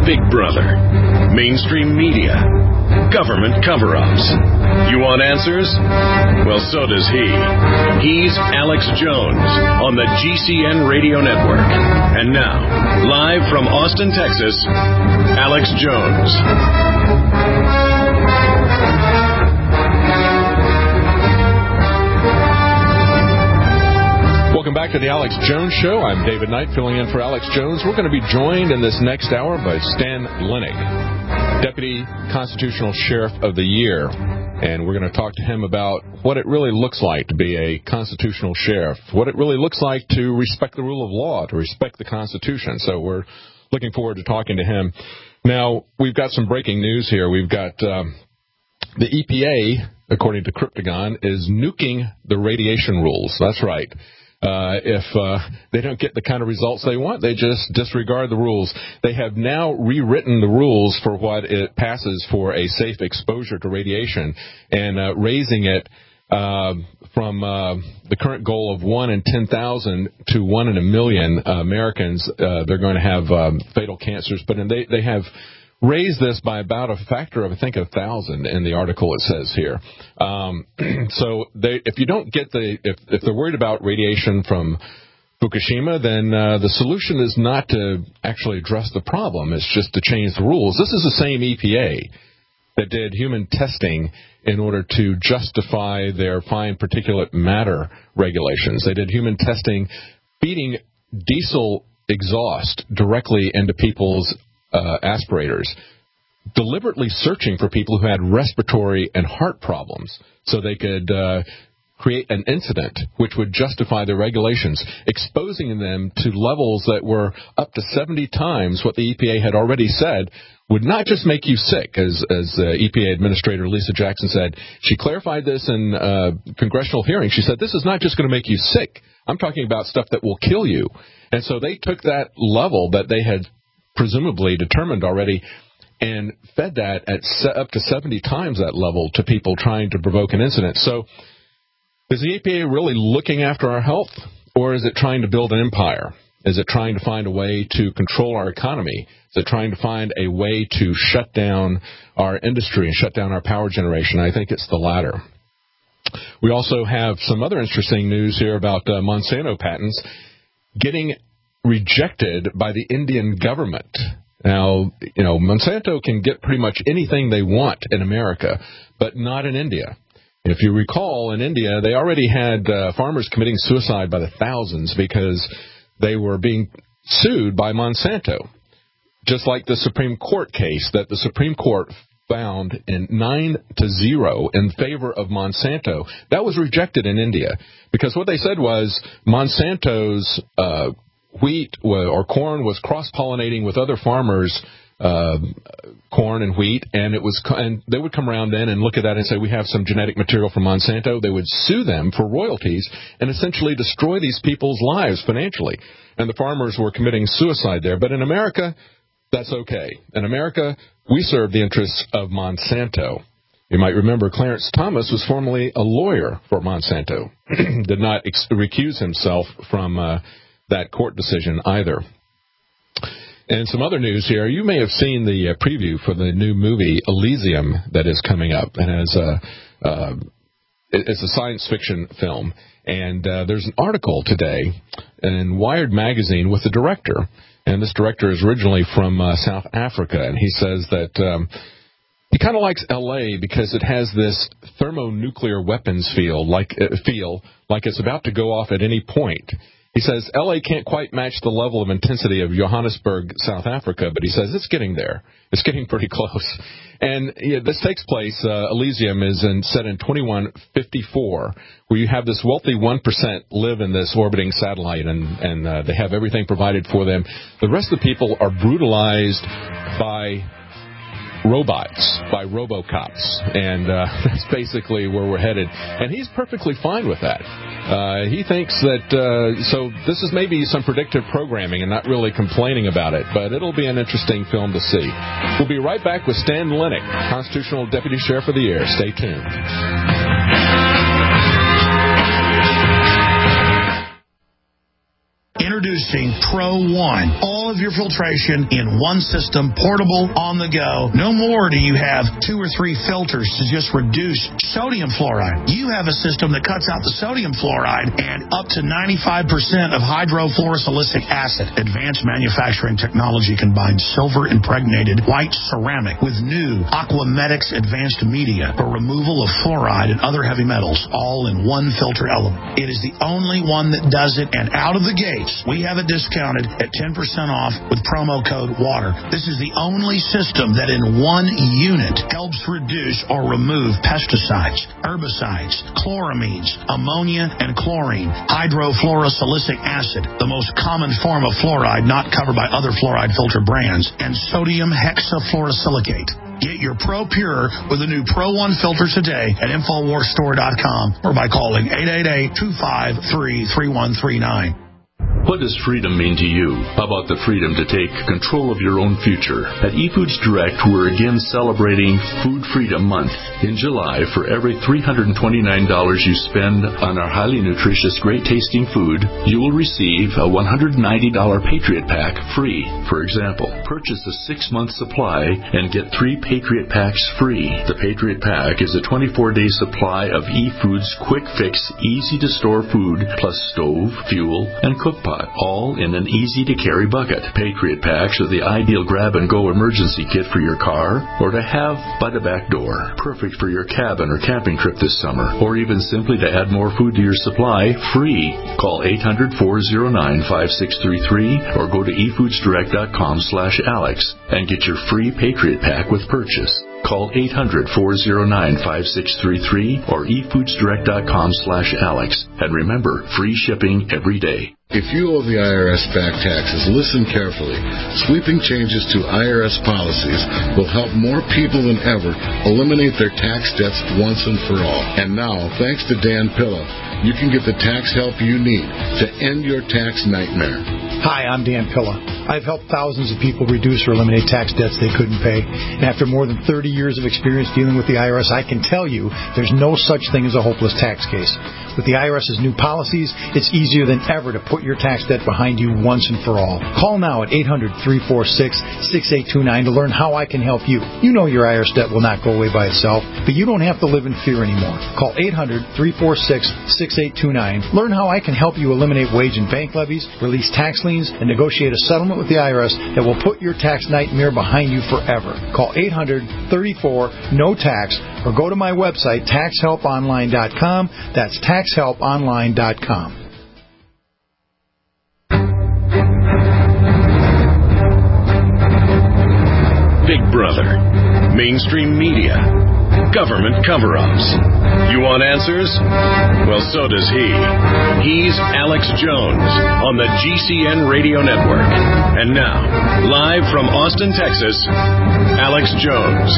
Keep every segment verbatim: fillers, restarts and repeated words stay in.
Big Brother, mainstream media, government cover-ups. You want answers? Well, so does he. He's Alex Jones on the G C N Radio Network. And now, live from Austin, Texas, Alex Jones. Welcome back to the Alex Jones Show. I'm David Knight, filling in for Alex Jones. We're going to be joined in this next hour by Stan Lenig, Deputy Constitutional Sheriff of the Year. And we're going to talk to him about what it really looks like to be a constitutional sheriff, what it really looks like to respect the rule of law, to respect the Constitution. So we're looking forward to talking to him. Now, we've got some breaking news here. We've got um, the E P A, according to Cryptagon, is nuking the radiation rules. That's right. Uh, if uh, they don't get the kind of results they want, they just disregard the rules. They have now rewritten the rules for what it passes for a safe exposure to radiation and uh, raising it uh, from uh, the current goal of one in ten thousand to one in a million uh, Americans. Uh, they're going to have um, fatal cancers, but they, they have raised this by about a factor of, I think, a thousand in the article it says here. Um, so they, if you don't get the, if, if they're worried about radiation from Fukushima, then uh, the solution is not to actually address the problem. It's just to change the rules. This is the same E P A that did human testing in order to justify their fine particulate matter regulations. They did human testing feeding diesel exhaust directly into people's Uh, aspirators, deliberately searching for people who had respiratory and heart problems so they could uh, create an incident which would justify the regulations, exposing them to levels that were up to seventy times what the E P A had already said would not just make you sick, as, as uh, E P A Administrator Lisa Jackson said. She clarified this in uh, congressional hearing. She said, this is not just going to make you sick. I'm talking about stuff that will kill you. And so they took that level that they had presumably determined already and fed that at se- up to seventy times that level to people trying to provoke an incident. So is the E P A really looking after our health, or is it trying to build an empire? Is it trying to find a way to control our economy? Is it trying to find a way to shut down our industry and shut down our power generation? I think it's the latter. We also have some other interesting news here about uh, Monsanto patents getting rejected by the Indian government. Now, you know, Monsanto can get pretty much anything they want in America, but not in India. If you recall, in India, they already had uh, farmers committing suicide by the thousands because they were being sued by Monsanto. Just like the Supreme Court case that the Supreme Court found in nine to zero in favor of Monsanto. That was rejected in India because what they said was Monsanto's uh, wheat or corn was cross-pollinating with other farmers' uh, corn and wheat, and it was, and they would come around then and look at that and say, we have some genetic material from Monsanto. They would sue them for royalties and essentially destroy these people's lives financially. And the farmers were committing suicide there. But in America, that's okay. In America, we serve the interests of Monsanto. You might remember Clarence Thomas was formerly a lawyer for Monsanto, did not ex- recuse himself from uh, that court decision either. And some other news here. You may have seen the uh, preview for the new movie Elysium that is coming up, and as a, uh, it's a science fiction film. And uh, there's an article today in Wired magazine with the director, and this director is originally from uh, South Africa, and he says that um, he kind of likes L A because it has this thermonuclear weapons feel, like uh, feel like it's about to go off at any point. He says L A can't quite match the level of intensity of Johannesburg, South Africa, but he says it's getting there. It's getting pretty close. And yeah, this takes place, uh, Elysium is in, set in twenty-one fifty-four, where you have this wealthy one percent live in this orbiting satellite, and, and uh, they have everything provided for them. The rest of the people are brutalized by robots, by robocops, and uh, that's basically where we're headed. And he's perfectly fine with that. Uh, he thinks that, uh, so this is maybe some predictive programming and not really complaining about it, but it'll be an interesting film to see. We'll be right back with Stan Lenig, Constitutional Deputy Sheriff of the Year. Stay tuned. Introducing Introducing Pro One. All of your filtration in one system, portable, on the go. No more do you have two or three filters to just reduce sodium fluoride. You have a system that cuts out the sodium fluoride and up to ninety-five percent of hydrofluorosilicic acid. Advanced manufacturing technology combines silver impregnated white ceramic with new Aquamedics advanced media for removal of fluoride and other heavy metals, all in one filter element. It is the only one that does it, and out of the gates, we have it discounted at ten percent off with promo code WATER. This is the only system that in one unit helps reduce or remove pesticides, herbicides, chloramines, ammonia, and chlorine, hydrofluorosilicic acid, the most common form of fluoride not covered by other fluoride filter brands, and sodium hexafluorosilicate. Get your Pro Pure with the new Pro One filter today at Infowars Store dot com or by calling eight eight eight, two five three, three one three nine. What does freedom mean to you? How about the freedom to take control of your own future? At eFoods Direct, we're again celebrating Food Freedom Month. In July, for every three hundred twenty-nine dollars you spend on our highly nutritious, great-tasting food, you will receive a one hundred ninety dollars Patriot Pack free. For example, purchase a six-month supply and get three Patriot Packs free. The Patriot Pack is a twenty-four day supply of eFoods quick-fix, easy-to-store food, plus stove, fuel, and cook pot, all in an easy-to-carry bucket. Patriot Packs are the ideal grab-and-go emergency kit for your car or to have by the back door. Perfect for your cabin or camping trip this summer, or even simply to add more food to your supply, free. Call eight hundred, four oh nine, five six three three or go to e foods direct dot com slash Alex and get your free Patriot Pack with purchase. Call eight hundred, four oh nine, five six three three or e foods direct dot com slash Alex. And remember, free shipping every day. If you owe the I R S back taxes, listen carefully. Sweeping changes to I R S policies will help more people than ever eliminate their tax debts once and for all. And now, thanks to Dan Pilla, you can get the tax help you need to end your tax nightmare. Hi, I'm Dan Pilla. I've helped thousands of people reduce or eliminate tax debts they couldn't pay. And after more than thirty years of experience dealing with the I R S, I can tell you there's no such thing as a hopeless tax case. With the IRS's new policies, it's easier than ever to put your tax debt behind you once and for all. Call now at eight hundred, three four six, six eight two nine to learn how I can help you. You know your I R S debt will not go away by itself, but you don't have to live in fear anymore. Call eight hundred, three four six, six eight two nine. Learn how I can help you eliminate wage and bank levies, release tax liens, and negotiate a settlement with the I R S that will put your tax nightmare behind you forever. Call eight hundred, thirty-four, no tax or go to my website, tax help online dot com. That's tax help online dot com. Big Brother, mainstream media, government cover-ups. You want answers? Well, so does he. He's Alex Jones on the G C N Radio Network. And now, live from Austin, Texas, Alex Jones.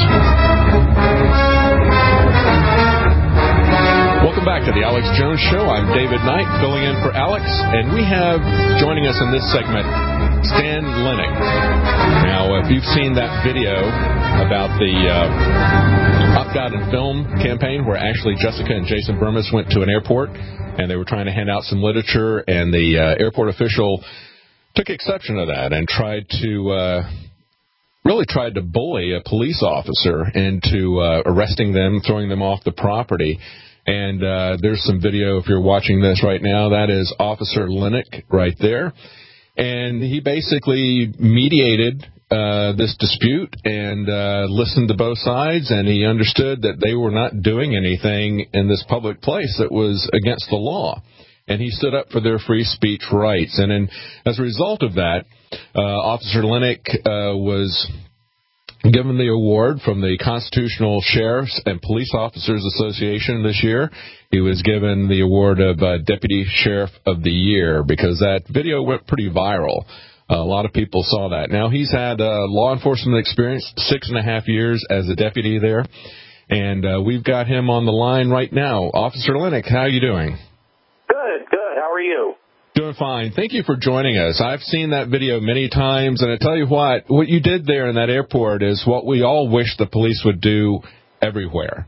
Welcome back to the Alex Jones Show. I'm David Knight, filling in for Alex, and we have joining us in this segment Stan Linick. Now, if you've seen that video about the uh, Opt Out and Film campaign where actually Jessica and Jason Burmis went to an airport and they were trying to hand out some literature, and the uh, airport official took exception to that and tried to uh, really tried to bully a police officer into uh, arresting them, throwing them off the property. And uh, there's some video, if you're watching this right now, that is Officer Linick right there. And he basically mediated uh, this dispute and uh, listened to both sides, and he understood that they were not doing anything in this public place that was against the law. And he stood up for their free speech rights. And then, as a result of that, uh, Officer Linick uh, was given the award from the Constitutional Sheriffs and Police Officers Association this year. He was given the award of uh, Deputy Sheriff of the Year because that video went pretty viral. Uh, a lot of people saw that. Now, he's had uh, law enforcement experience, six and a half years as a deputy there, and uh, we've got him on the line right now. Officer Linick, how are you doing? Good, good. How are you? Doing fine. Thank you for joining us. I've seen that video many times, and I tell you what, what you did there in that airport is what we all wish the police would do everywhere.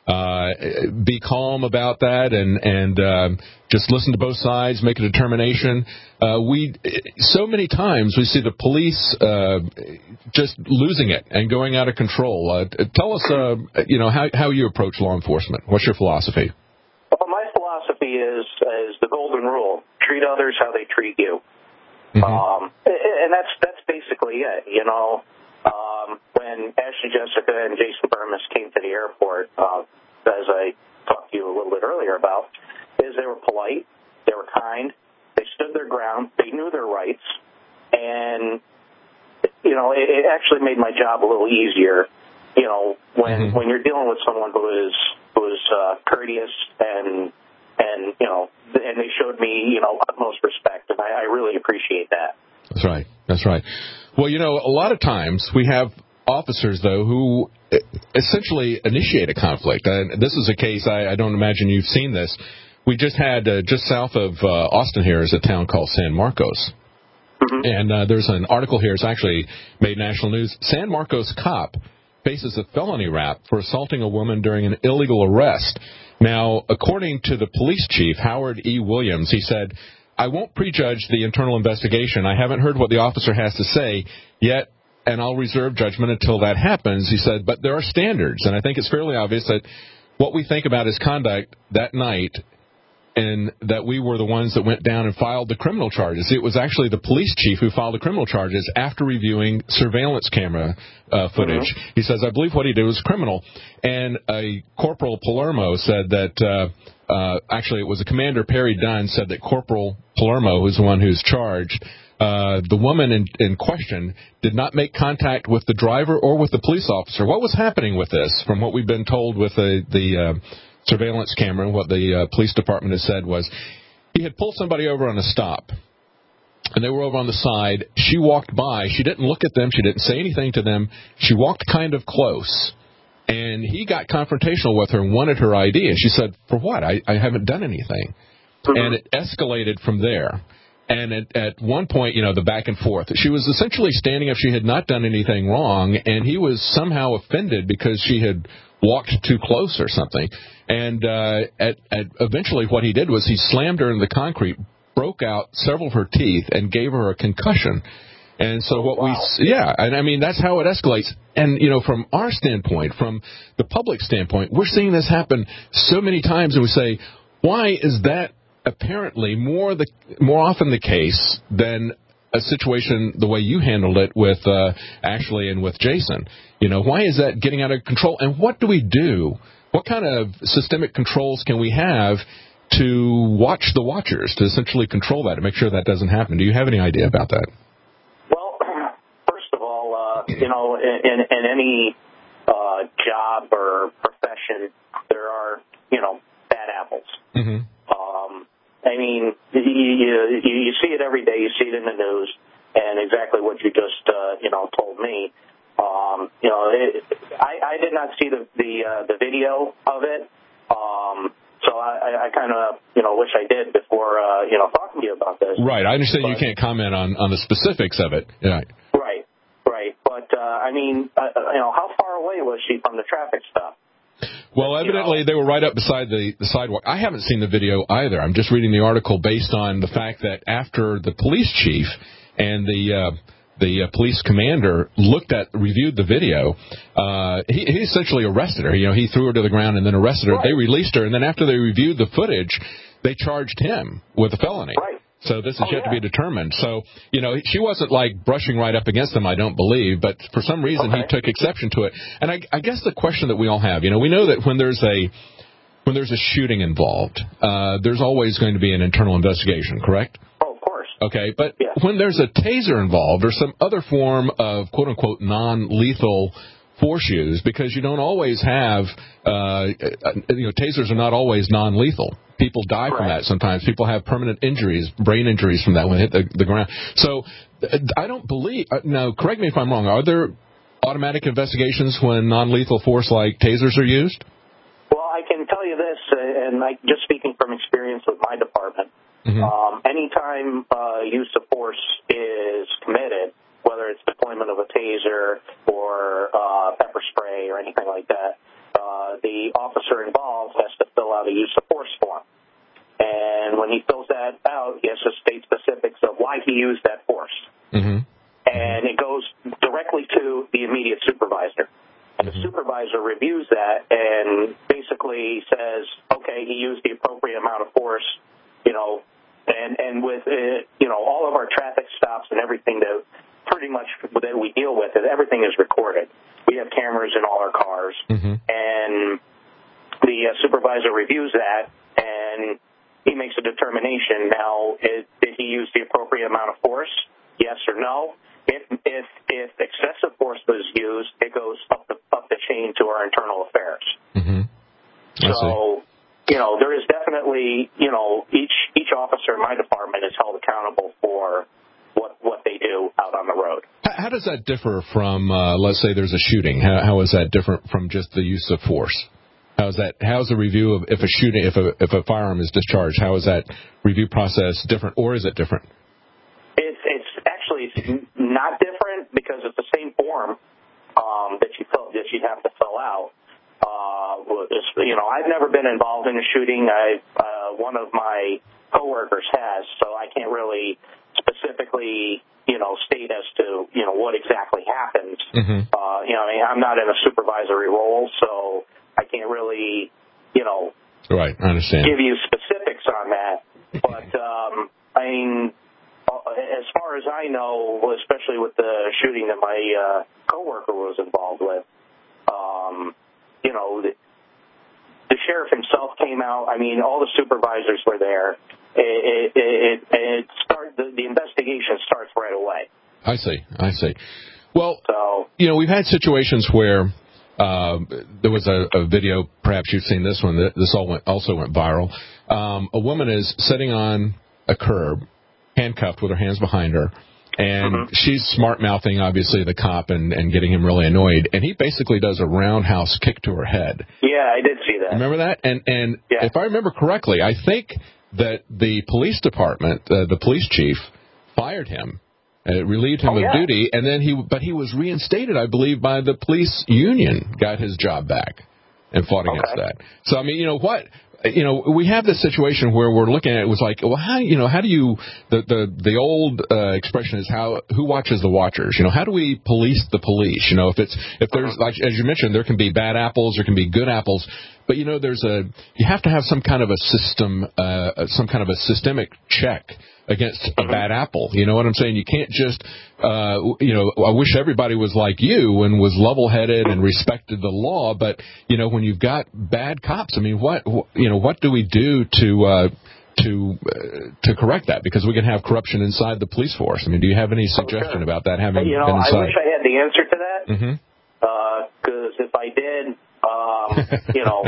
uh, be calm about that and and uh, just listen to both sides, make a determination. Uh, we so many times we see the police uh, just losing it and going out of control. Uh, tell us, uh, you know, how how you approach law enforcement. What's your philosophy? Well, my philosophy is is the golden rule: treat others how they treat you. Mm-hmm. Um, and that's that's basically it. You know, um, when Ashley Jessica and Jason Burmis came to the airport, uh, as I talked to you a little bit earlier about, is they were polite, they were kind, they stood their ground, they knew their rights, and you know, it, it actually made my job a little easier. You know, when mm-hmm. when you're dealing with someone who is who is uh, courteous and and you know, and they showed me, you know, utmost respect, and I, I really appreciate that. That's right. That's right. Well, you know, a lot of times we have officers, though, who essentially initiate a conflict. And this is a case, I, I don't imagine you've seen this. We just had, uh, just south of uh, Austin here is a town called San Marcos. Mm-hmm. And uh, there's an article here, it's actually made national news. San Marcos cop faces a felony rap for assaulting a woman during an illegal arrest. Now, according to the police chief, Howard E. Williams, he said, I won't prejudge the internal investigation. I haven't heard what the officer has to say yet, and I'll reserve judgment until that happens, he said. But there are standards, and I think it's fairly obvious that what we think about his conduct that night and that we were the ones that went down and filed the criminal charges. It was actually the police chief who filed the criminal charges after reviewing surveillance camera uh, footage. Mm-hmm. He says, I believe what he did was criminal. And a Corporal Palermo said that, uh, uh, actually it was a Commander Perry Dunn said that Corporal Palermo, who's the one who's charged, uh, the woman in, in question did not make contact with the driver or with the police officer. What was happening with this, from what we've been told with the, the uh, surveillance camera, what the uh, police department has said was he had pulled somebody over on a stop, and they were over on the side. She walked by. She didn't look at them. She didn't say anything to them. She walked kind of close, and he got confrontational with her and wanted her I D. And she said, for what? I, I haven't done anything. Mm-hmm. And it escalated from there. And at, at one point, you know, the back and forth, she was essentially standing up. She had not done anything wrong, and he was somehow offended because she had walked too close or something. And uh, at, at eventually what he did was he slammed her in the concrete, broke out several of her teeth, and gave her a concussion. And so what wow. we, yeah, and I mean, that's how it escalates. And, you know, from our standpoint, from the public standpoint, we're seeing this happen so many times, and we say, why is that apparently more the more often the case than a situation the way you handled it with uh, Ashley and with Jason? You know, why is that getting out of control? And what do we do? What kind of systemic controls can we have to watch the watchers, to essentially control that and make sure that doesn't happen? Do you have any idea about that? Well, first of all, uh, you know, in, in any uh, job or profession, there are, you know, bad apples. Mm-hmm. Um, I mean, you, you, you see it every day. You see it in the news, and exactly what you just, uh, you know, told me. Um, you know, it, I, I did not see the the, uh, the video of it, um, so I, I kind of, you know, wish I did before, uh, you know, talking to you about this. Right. I understand but, you can't comment on, on the specifics of it. Yeah. Right. Right. But uh, I mean, uh, you know, how far away was she from the traffic stop? Well, evidently they were right up beside the, the sidewalk. I haven't seen the video either. I'm just reading the article based on the fact that after the police chief and the uh, the uh, police commander looked at, reviewed the video, uh, he, he essentially arrested her. You know, he threw her to the ground and then arrested her. Right. They released her, and then after they reviewed the footage, they charged him with a felony. Right. So this is oh, yet yeah. to be determined. So, you know, she wasn't like brushing right up against him, I don't believe, but for some reason okay. he took exception to it. And I, I guess the question that we all have, you know, we know that when there's a when there's a shooting involved, uh, there's always going to be an internal investigation, correct? Oh, of course. Okay, but yeah. when there's a taser involved or some other form of quote-unquote non-lethal force use, because you don't always have, uh, you know, tasers are not always non-lethal. People die from right. that sometimes. People have permanent injuries, brain injuries from that when they hit the, the ground. So I don't believe, now correct me if I'm wrong, are there automatic investigations when non-lethal force like tasers are used? Well, I can tell you this, and I, just speaking from experience with my department, mm-hmm. um, anytime uh, use of force is committed, whether it's deployment of a taser or uh, pepper spray or anything like that, uh, the officer Mm-hmm. And it goes directly to the immediate supervisor. And the supervisor reviews that and basically says, okay, he used the appropriate amount of force, you know, and, and with, uh, you know, all of our traffic stops and everything that pretty much that we deal with, everything is recorded. We have cameras in all our cars. Mm-hmm. And the uh, supervisor reviews that, and he makes a determination. Now, is, did he use the appropriate amount of force? Yes or no? If if if excessive force was used, it goes up the up the chain to our internal affairs. Mm-hmm. So, you know, there is definitely, you know, each each officer in my department is held accountable for what what they do out on the road. How, how does that differ from, uh, let's say, there's a shooting? How, how is that different from just the use of force? How is that? How is the review of if a shooting, if a if a firearm is discharged? How is that review process different, or is it different? It's it's actually it's not different because it's the same form um, that you fill, that you'd have to fill out. Uh, it's, you know, I've never been involved in a shooting. I uh, one of my coworkers has, so I can't really specifically, you know, state as to, you know, what exactly happens. Mm-hmm. Uh, you know, I mean, I'm not in a supervisory role, so I can't really, you know, right, I understand. give you specifics on that. But, um, I mean, as far as I know, especially with the shooting that my uh, coworker was involved with, um, you know, the, the sheriff himself came out. I mean, all the supervisors were there. It, it, it, it start, the, the investigation starts right away. I see, I see. Well, so, you know, we've had situations where uh, there was a, a video, perhaps you've seen this one, this all went, also went viral. Um, a woman is sitting on a curb, handcuffed with her hands behind her, and mm-hmm. she's smart-mouthing, obviously, the cop and, and getting him really annoyed, and he basically does a roundhouse kick to her head. Yeah, I did see that. Remember that? And, and yeah. if I remember correctly, I think that the police department, uh, the police chief, fired him, uh, relieved him oh, of yeah. duty, and then he, but he was reinstated, I believe, by the police union, got his job back, and fought okay. against that. So, I mean, you know, what... You know, we have this situation where we're looking at it, it was like, well, how, you know, how do you, the, the, the old uh, expression is how, who watches the watchers? You know, how do we police the police? You know, if it's, if there's, like, as you mentioned, there can be bad apples, there can be good apples, but, you know, there's a, you have to have some kind of a system, uh, some kind of a systemic check against a bad apple. You know what I'm saying? You can't just, uh, you know, I wish everybody was like you and was level-headed and respected the law, but, you know, when you've got bad cops, I mean, what, you know, what do we do to, uh, to, uh, to correct that? Because we can have corruption inside the police force. I mean, do you have any suggestion okay. about that having you know, been inside? I wish I had the answer to that, because mm-hmm. uh, if I did, um, you know,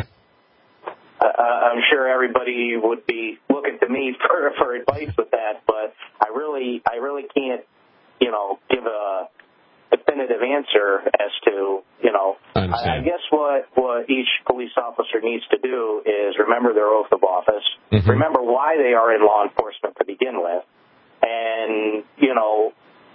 Uh, I'm sure everybody would be looking to me for for advice with that, but I really, I really can't, you know, give a definitive answer as to, you know, I, I, I guess what what each police officer needs to do is remember their oath of office, mm-hmm. remember why they are in law enforcement to begin with, and you know.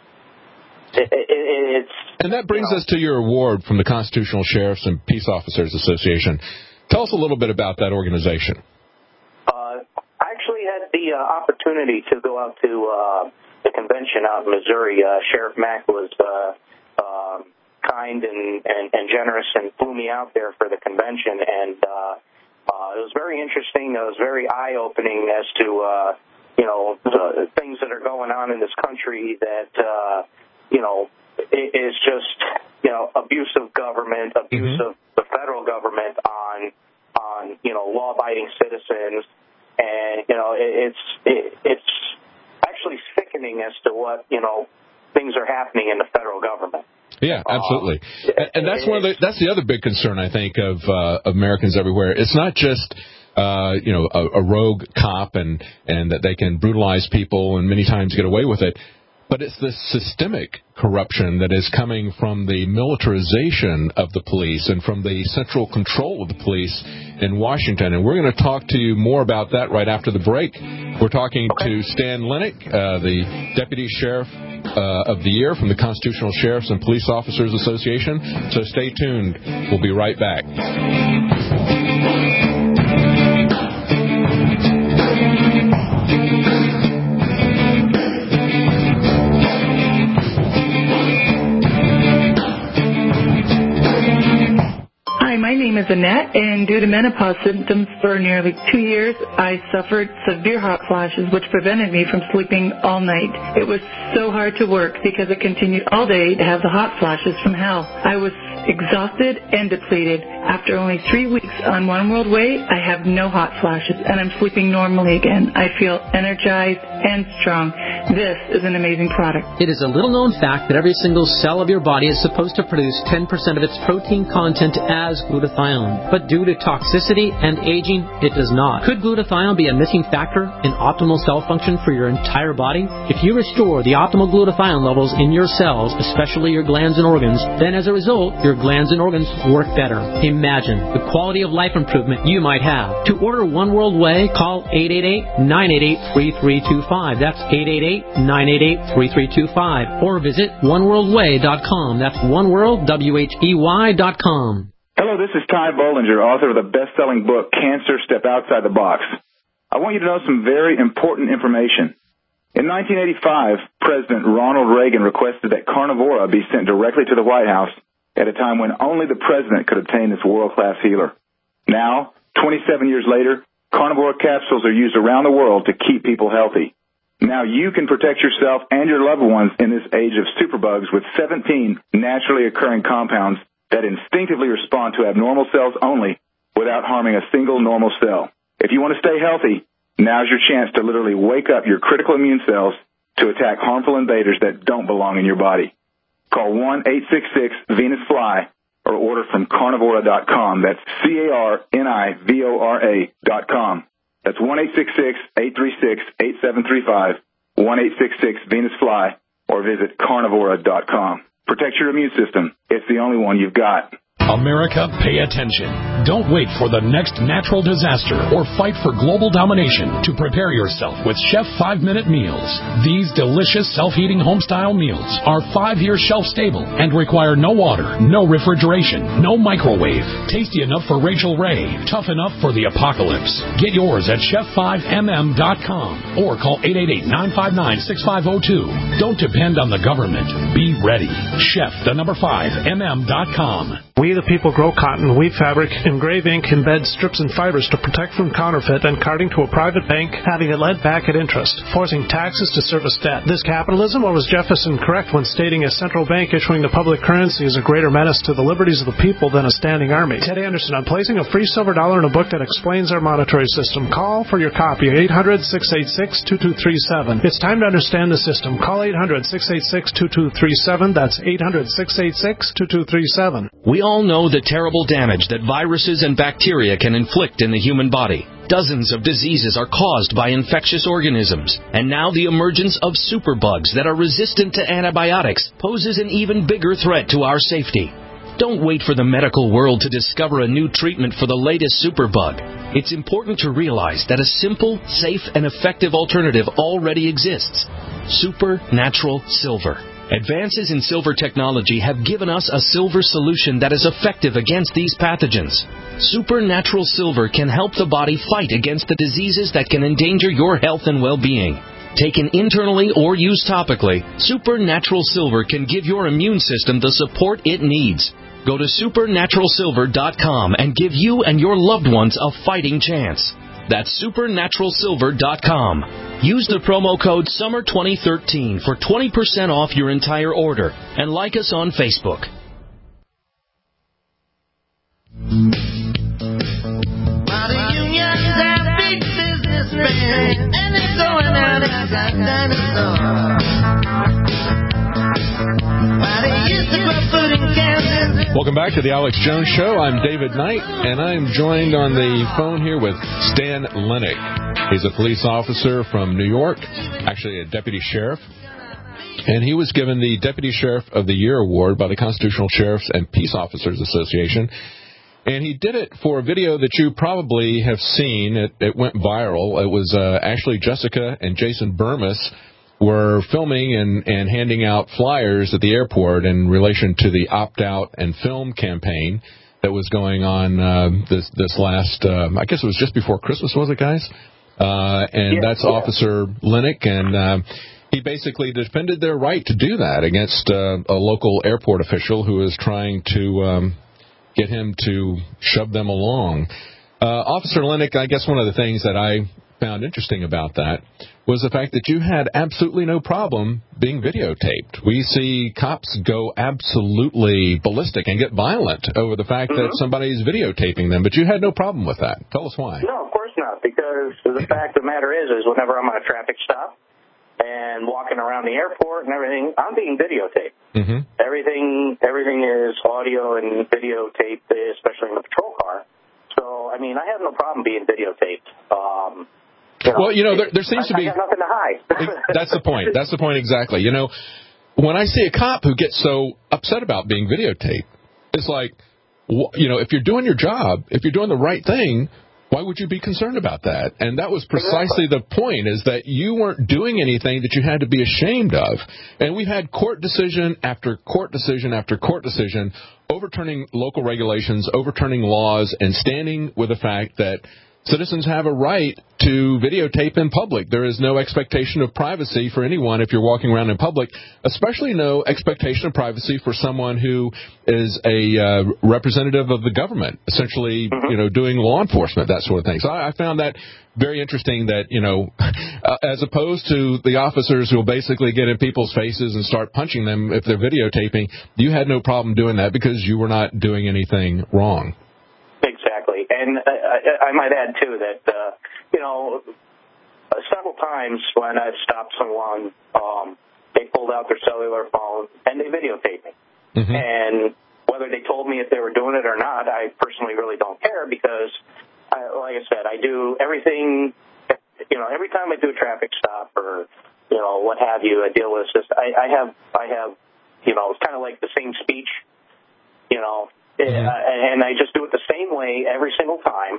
It, it, it's and that brings you know, us to your award from the Constitutional Sheriffs and Peace Officers Association. Tell us a little bit about that organization. Uh, I actually had the uh, opportunity to go out to uh, the convention out in Missouri. Uh, Sheriff Mack was uh, uh, kind and, and, and generous and flew me out there for the convention, and uh, uh, it was very interesting. It was very eye-opening as to uh, you know the things that are going on in this country that uh, you know it is just you know abuse of government, abuse mm-hmm. of the federal government on on you know law-abiding citizens, and you know it, it's it, it's actually sickening as to what you know things are happening in the federal government. Yeah, absolutely, um, and, and that's one of the that's the other big concern I think of uh, Americans everywhere. It's not just uh, you know a, a rogue cop and and that they can brutalize people and many times get away with it. But it's the systemic corruption that is coming from the militarization of the police and from the central control of the police in Washington. And we're going to talk to you more about that right after the break. We're talking to Stan Linick, uh, the Deputy Sheriff uh, of the Year from the Constitutional Sheriffs and Police Officers Association. So stay tuned. We'll be right back. My name is Annette, and due to menopause symptoms for nearly two years, I suffered severe hot flashes, which prevented me from sleeping all night. It was so hard to work because it continued all day to have the hot flashes from hell. I was exhausted and depleted. After only three weeks on One World Way, I have no hot flashes, and I'm sleeping normally again. I feel energized and strong. This is an amazing product. It is a little-known fact that every single cell of your body is supposed to produce ten percent of its protein content as glutathione. But due to toxicity and aging, it does not. Could glutathione be a missing factor in optimal cell function for your entire body? If you restore the optimal glutathione levels in your cells, especially your glands and organs, then as a result, your glands and organs work better. Imagine the quality of life improvement you might have. To order One World Way, call eight eight eight, nine eight eight, three three two five. That's eight eight eight, nine eight eight, three three two five. Or visit one world way dot com. That's oneworld, W H E Y dot com. Hello, this is Ty Bollinger, author of the best-selling book, Cancer, Step Outside the Box. I want you to know some very important information. In nineteen eighty-five, President Ronald Reagan requested that Carnivora be sent directly to the White House at a time when only the president could obtain this world-class healer. Now, twenty-seven years later, Carnivora capsules are used around the world to keep people healthy. Now you can protect yourself and your loved ones in this age of superbugs with seventeen naturally occurring compounds that instinctively respond to abnormal cells only without harming a single normal cell. If you want to stay healthy, now's your chance to literally wake up your critical immune cells to attack harmful invaders that don't belong in your body. Call one eight six six Venus Fly or order from carnivora dot com. That's C A R N I V O R A dot com. That's one eight six six, eight three six, eight seven three five, one eight six six Venus Fly, or visit carnivora dot com. Protect your immune system. It's the only one you've got. America, pay attention. Don't wait for the next natural disaster or fight for global domination to prepare yourself with Chef five-Minute Meals. These delicious self-heating home-style meals are five-year shelf-stable and require no water, no refrigeration, no microwave. Tasty enough for Rachel Ray, tough enough for the apocalypse. Get yours at chef five m m dot com or call eight eight eight, nine five nine, six five zero two. Don't depend on the government. Be ready. Chef, the number five, m m dot com. We the people grow cotton, weave fabric, engrave ink, embed strips and fibers to protect from counterfeit and carting to a private bank, having it lent back at interest, forcing taxes to service debt. This capitalism, or was Jefferson correct when stating a central bank issuing the public currency is a greater menace to the liberties of the people than a standing army? Ted Anderson, I'm placing a free silver dollar in a book that explains our monetary system. Call for your copy at eight hundred, six eight six, two two three seven. It's time to understand the system. Call eight hundred, six eight six, two two three seven. That's eight hundred, six eight six, two two three seven. We all know the terrible damage that viruses and bacteria can inflict in the human body. Dozens of diseases are caused by infectious organisms, and now the emergence of superbugs that are resistant to antibiotics poses an even bigger threat to our safety. Don't wait for the medical world to discover a new treatment for the latest superbug. It's important to realize that a simple, safe, and effective alternative already exists. Supernatural Silver. Advances in silver technology have given us a silver solution that is effective against these pathogens. Supernatural Silver can help the body fight against the diseases that can endanger your health and well-being. Taken internally or used topically, Supernatural Silver can give your immune system the support it needs. Go to supernatural silver dot com and give you and your loved ones a fighting chance. That's supernatural silver dot com. Use the promo code summer twenty thirteen for twenty percent off your entire order, and like us on Facebook. Welcome back to the Alex Jones Show. I'm David Knight, and I'm joined on the phone here with Stan Linick. He's a police officer from New York, actually a deputy sheriff, and he was given the Deputy Sheriff of the Year award by the Constitutional Sheriffs and Peace Officers Association. And he did it for a video that you probably have seen. It, it went viral. It was uh, Ashley Jessica and Jason Burmis were filming and, and handing out flyers at the airport in relation to the opt-out and film campaign that was going on uh, this this last, uh, I guess it was just before Christmas, was it, guys? Uh, and yeah, that's yeah. Officer Linick, and uh, he basically defended their right to do that against uh, a local airport official who is trying to um, get him to shove them along. Uh, Officer Lennick, I guess one of the things that I found interesting about that was the fact that you had absolutely no problem being videotaped. We see cops go absolutely ballistic and get violent over the fact mm-hmm. that somebody's videotaping them, but you had no problem with that. Tell us why. No, of course not, because the fact of the matter is, is whenever I'm on a traffic stop and walking around the airport and everything, I'm being videotaped. Mm-hmm. Everything, everything is audio and videotaped, especially in the patrol car. So, I mean, I have no problem being videotaped. Um, You know, well, you know, there, there seems I, to be... I got nothing to hide. That's the point. That's the point exactly. You know, when I see a cop who gets so upset about being videotaped, it's like, you know, if you're doing your job, if you're doing the right thing, why would you be concerned about that? And that was precisely the point, is that you weren't doing anything that you had to be ashamed of. And we've had court decision after court decision after court decision overturning local regulations, overturning laws, and standing with the fact that citizens have a right to videotape in public. There is no expectation of privacy for anyone if you're walking around in public, especially no expectation of privacy for someone who is a uh, representative of the government, essentially, mm-hmm. you know, doing law enforcement, that sort of thing. So I, I found that very interesting that, you know, uh, as opposed to the officers who will basically get in people's faces and start punching them if they're videotaping, you had no problem doing that because you were not doing anything wrong. Exactly. And I, I might add, too, that, uh, you know, several times when I've stopped someone, um, they pulled out their cellular phone and they videotaped me. Mm-hmm. And whether they told me if they were doing it or not, I personally really don't care because, I, like I said, I do everything, you know, every time I do a traffic stop or, you know, what have you, I deal with this. I, I have, I have, you know, it's kind of like the same speech, you know, mm-hmm. and I just do it the same way every single time.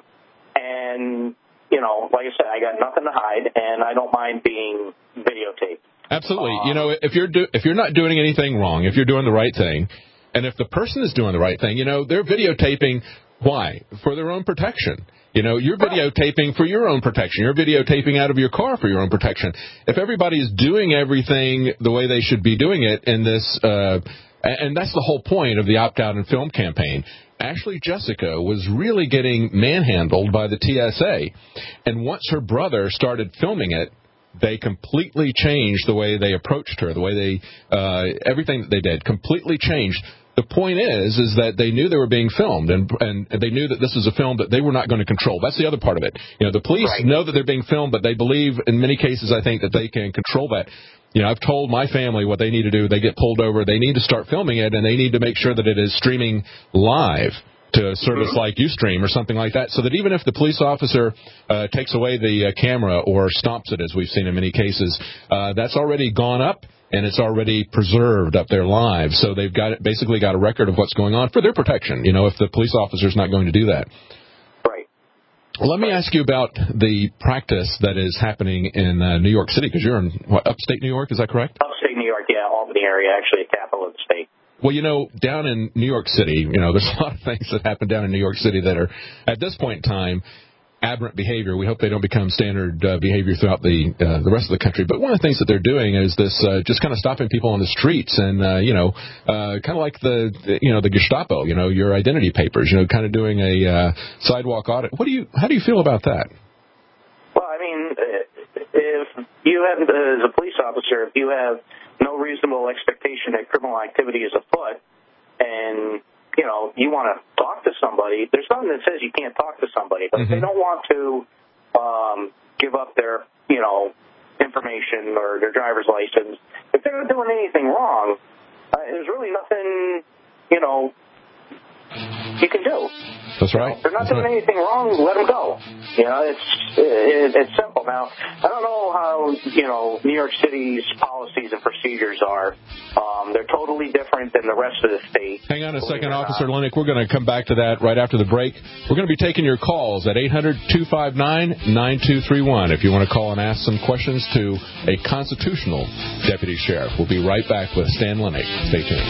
And, you know, like I said, I got nothing to hide, and I don't mind being videotaped. Absolutely. Um, you know, if you're do, if you're not doing anything wrong, if you're doing the right thing, and if the person is doing the right thing, you know, they're videotaping. Why? For their own protection. You know, you're videotaping for your own protection. You're videotaping out of your car for your own protection. If everybody's doing everything the way they should be doing it in this, uh, and that's the whole point of the opt-out and film campaign. Ashley Jessica was really getting manhandled by the T S A. And once her brother started filming it, they completely changed the way they approached her, the way they, uh, everything that they did completely changed. The point is, is that they knew they were being filmed, and and they knew that this was a film that they were not going to control. That's the other part of it. You know, the police right. know that they're being filmed, but they believe, in many cases, I think, that they can control that. You know, I've told my family what they need to do. They get pulled over. They need to start filming it, and they need to make sure that it is streaming live to a service mm-hmm. like Ustream or something like that, so that even if the police officer uh, takes away the uh, camera or stomps it, as we've seen in many cases, uh, that's already gone up. And it's already preserved up their lives. So they've got basically got a record of what's going on for their protection, you know, if the police officer's not going to do that. Right. Well, let me ask you about the practice that is happening in uh, New York City, because you're in, what, upstate New York, is that correct? Upstate New York, yeah, Albany area, actually the capital of the state. Well, you know, down in New York City, you know, there's a lot of things that happen down in New York City that are, at this point in time, aberrant behavior. We hope they don't become standard uh, behavior throughout the uh, the rest of the country. But one of the things that they're doing is this, uh, just kind of stopping people on the streets and, uh, you know, uh, kind of like the, the, you know, the Gestapo, you know, your identity papers, you know, kind of doing a uh, sidewalk audit. What do you, how do you feel about that? Well, I mean, if you have, as a police officer, if you have no reasonable expectation that criminal activity is afoot and you know, you want to talk to somebody, there's nothing that says you can't talk to somebody. But mm-hmm. if they don't want to um, give up their, you know, information or their driver's license, if they're not doing anything wrong, uh, there's really nothing, you know, you can do. That's right. If they're not That's doing right. anything wrong, let them go. You know, it's it, it's simple. Now, I don't know how, you know, New York City's policies and procedures are. Um, they're totally different than the rest of the state. Hang on a second, Officer Lennick. We're going to come back to that right after the break. We're going to be taking your calls at eight hundred, two five nine, nine two three one if you want to call and ask some questions to a constitutional deputy sheriff. We'll be right back with Stan Lennick. Stay tuned.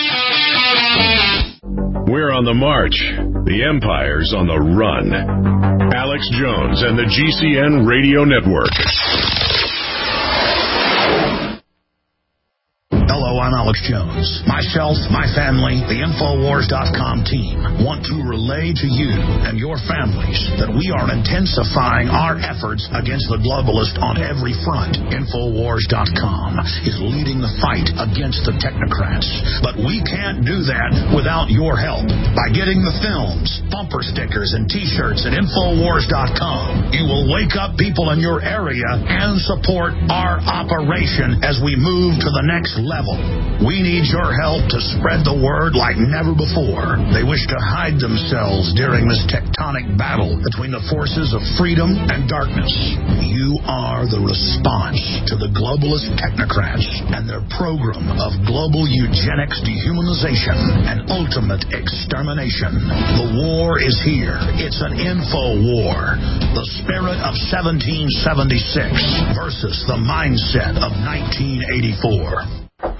We're on the march. The Empire's on the run. Alex Jones and the G C N Radio Network. Hello, I'm Alex Jones. Myself, my family, the Infowars dot com team want to relay to you and your families that we are intensifying our efforts against the globalist on every front. Infowars dot com is leading the fight against the technocrats. But we can't do that without your help. By getting the films, bumper stickers, and T-shirts at Infowars dot com, you will wake up people in your area and support our operation as we move to the next level. We need your help to spread the word like never before. They wish to hide themselves during this tectonic battle between the forces of freedom and darkness. You are the response to the globalist technocrats and their program of global eugenics, dehumanization, and ultimate extermination. The war is here. It's an info war. The spirit of seventeen seventy-six versus the mindset of nineteen eighty-four.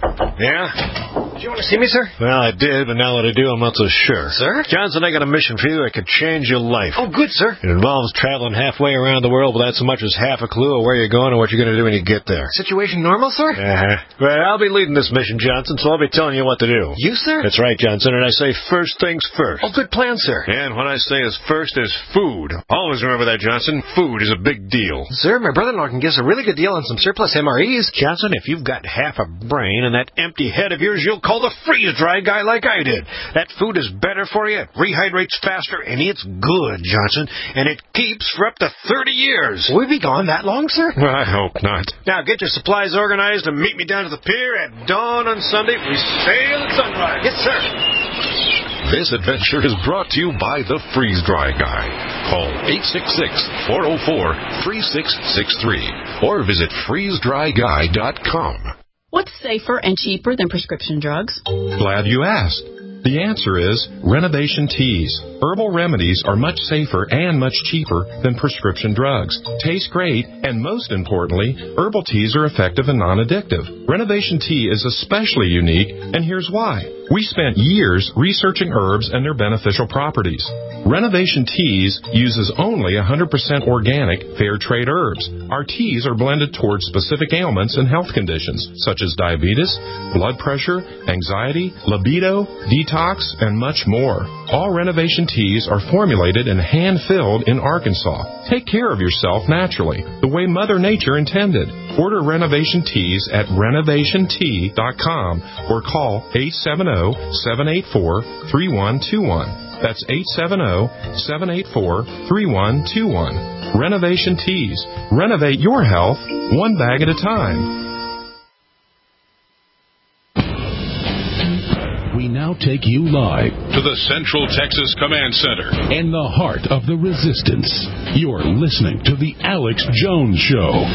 Yeah? Did you want to see me, sir? Well, I did, but now that I do, I'm not so sure. Sir? Johnson, I got a mission for you that could change your life. Oh, good, sir. It involves traveling halfway around the world without so much as half a clue of where you're going or what you're going to do when you get there. Situation normal, sir? Uh-huh. Well, I'll be leading this mission, Johnson, so I'll be telling you what to do. You, sir? That's right, Johnson, and I say first things first. Oh, good plan, sir. And what I say is first is food. Always remember that, Johnson. Food is a big deal. Sir, my brother-in-law can give us a really good deal on some surplus M R Es. Johnson, if you've got half a brain and that empty head of yours, you'll call the freeze-dry guy like I did. That food is better for you, it rehydrates faster, and it's good, Johnson, and it keeps for up to thirty years. Will we be gone that long, sir? Well, I hope not. Now, get your supplies organized and meet me down to the pier at dawn on Sunday. We sail at sunrise. Yes, sir. This adventure is brought to you by the Freeze-Dry Guy. Call eight six six, four oh four, three six six three or visit freeze dry guy dot com. What's safer and cheaper than prescription drugs? Glad you asked. The answer is Renovation Teas. Herbal remedies are much safer and much cheaper than prescription drugs. Taste great, and most importantly, herbal teas are effective and non-addictive. Renovation Tea is especially unique, and here's why. We spent years researching herbs and their beneficial properties. Renovation Teas uses only one hundred percent organic, fair trade herbs. Our teas are blended towards specific ailments and health conditions, such as diabetes, blood pressure, anxiety, libido, detox, and much more. All Renovation Teas are formulated and hand-filled in Arkansas. Take care of yourself naturally, the way Mother Nature intended. Order Renovation Teas at renovation tea dot com or call eight seven zero, seven eight four, three one two one. That's eight seven zero, seven eight four, three one two one. Renovation Teas. Renovate your health one bag at a time. We now take you live to the Central Texas Command Center in the heart of the resistance. You're listening to The Alex Jones Show.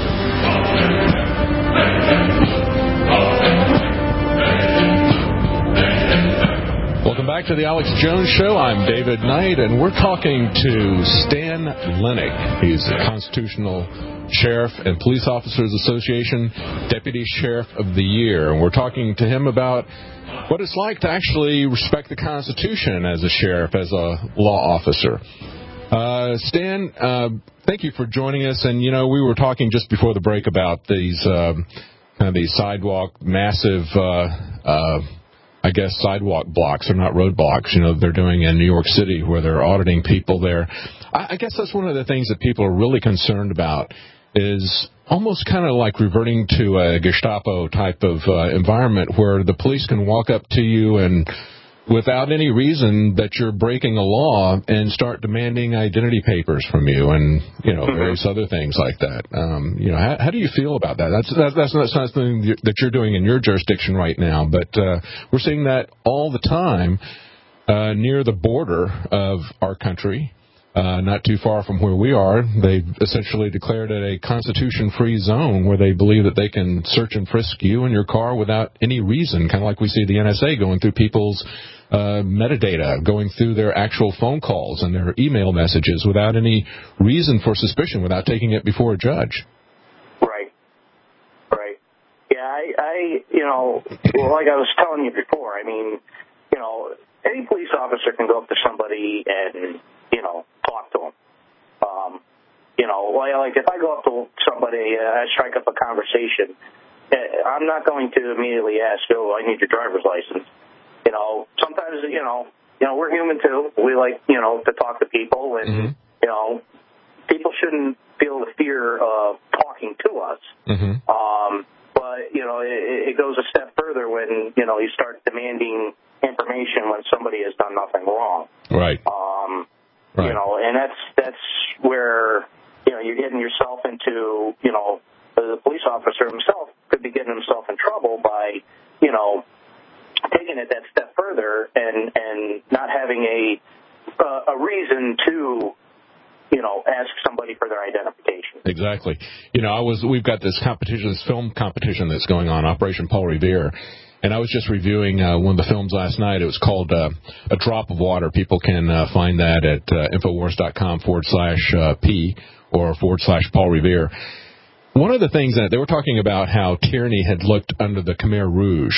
Welcome back to the Alex Jones Show. I'm David Knight, and we're talking to Stan Lenig. He's the Constitutional Sheriff and Police Officers Association Deputy Sheriff of the Year. And we're talking to him about what it's like to actually respect the Constitution as a sheriff, as a law officer. Uh, Stan, uh, thank you for joining us. And, you know, we were talking just before the break about these um, kind of these sidewalk, massive uh, uh I guess sidewalk blocks. They're not road blocks, you know, they're doing in New York City where they're auditing people there. I, I guess that's one of the things that people are really concerned about is almost kind of like reverting to a Gestapo type of uh, environment where the police can walk up to you and without any reason that you're breaking a law and start demanding identity papers from you and, you know, various other things like that. Um, you know, how, how do you feel about that? That's, that's, that's not something that you're doing in your jurisdiction right now, but uh, we're seeing that all the time uh, near the border of our country. Uh, not too far from where we are, they've essentially declared it a Constitution-free zone where they believe that they can search and frisk you and your car without any reason, kind of like we see the N S A going through people's uh, metadata, going through their actual phone calls and their email messages without any reason for suspicion, without taking it before a judge. Right. Right. Yeah, I, I you know, like I was telling you before, I mean, you know, any police officer can go up to somebody and, you know, talk to them. Um, you know, like if I go up to somebody, uh, I strike up a conversation, I'm not going to immediately ask, oh, I need your driver's license. You know, sometimes, you know, you know, we're human too. We like, you know, to talk to people, and, mm-hmm. you know, people shouldn't feel the fear of talking to us. Mm-hmm. Um, but, you know, it, it goes a step further when, you know, you start demanding information when somebody has done nothing wrong. Right. Um, right. You know, and that's, that's where, you know, you're getting yourself into, you know, the police officer himself could be getting himself in trouble by, you know, taking it that step further and, and not having a uh, a reason to, you know, ask somebody for their identification. Exactly. You know, I was we've got this competition, this film competition that's going on, Operation Paul Revere, and I was just reviewing uh, one of the films last night. It was called uh, A Drop of Water. People can uh, find that at uh, Infowars.com forward slash uh, P or forward slash Paul Revere. One of the things that they were talking about how tyranny had looked under the Khmer Rouge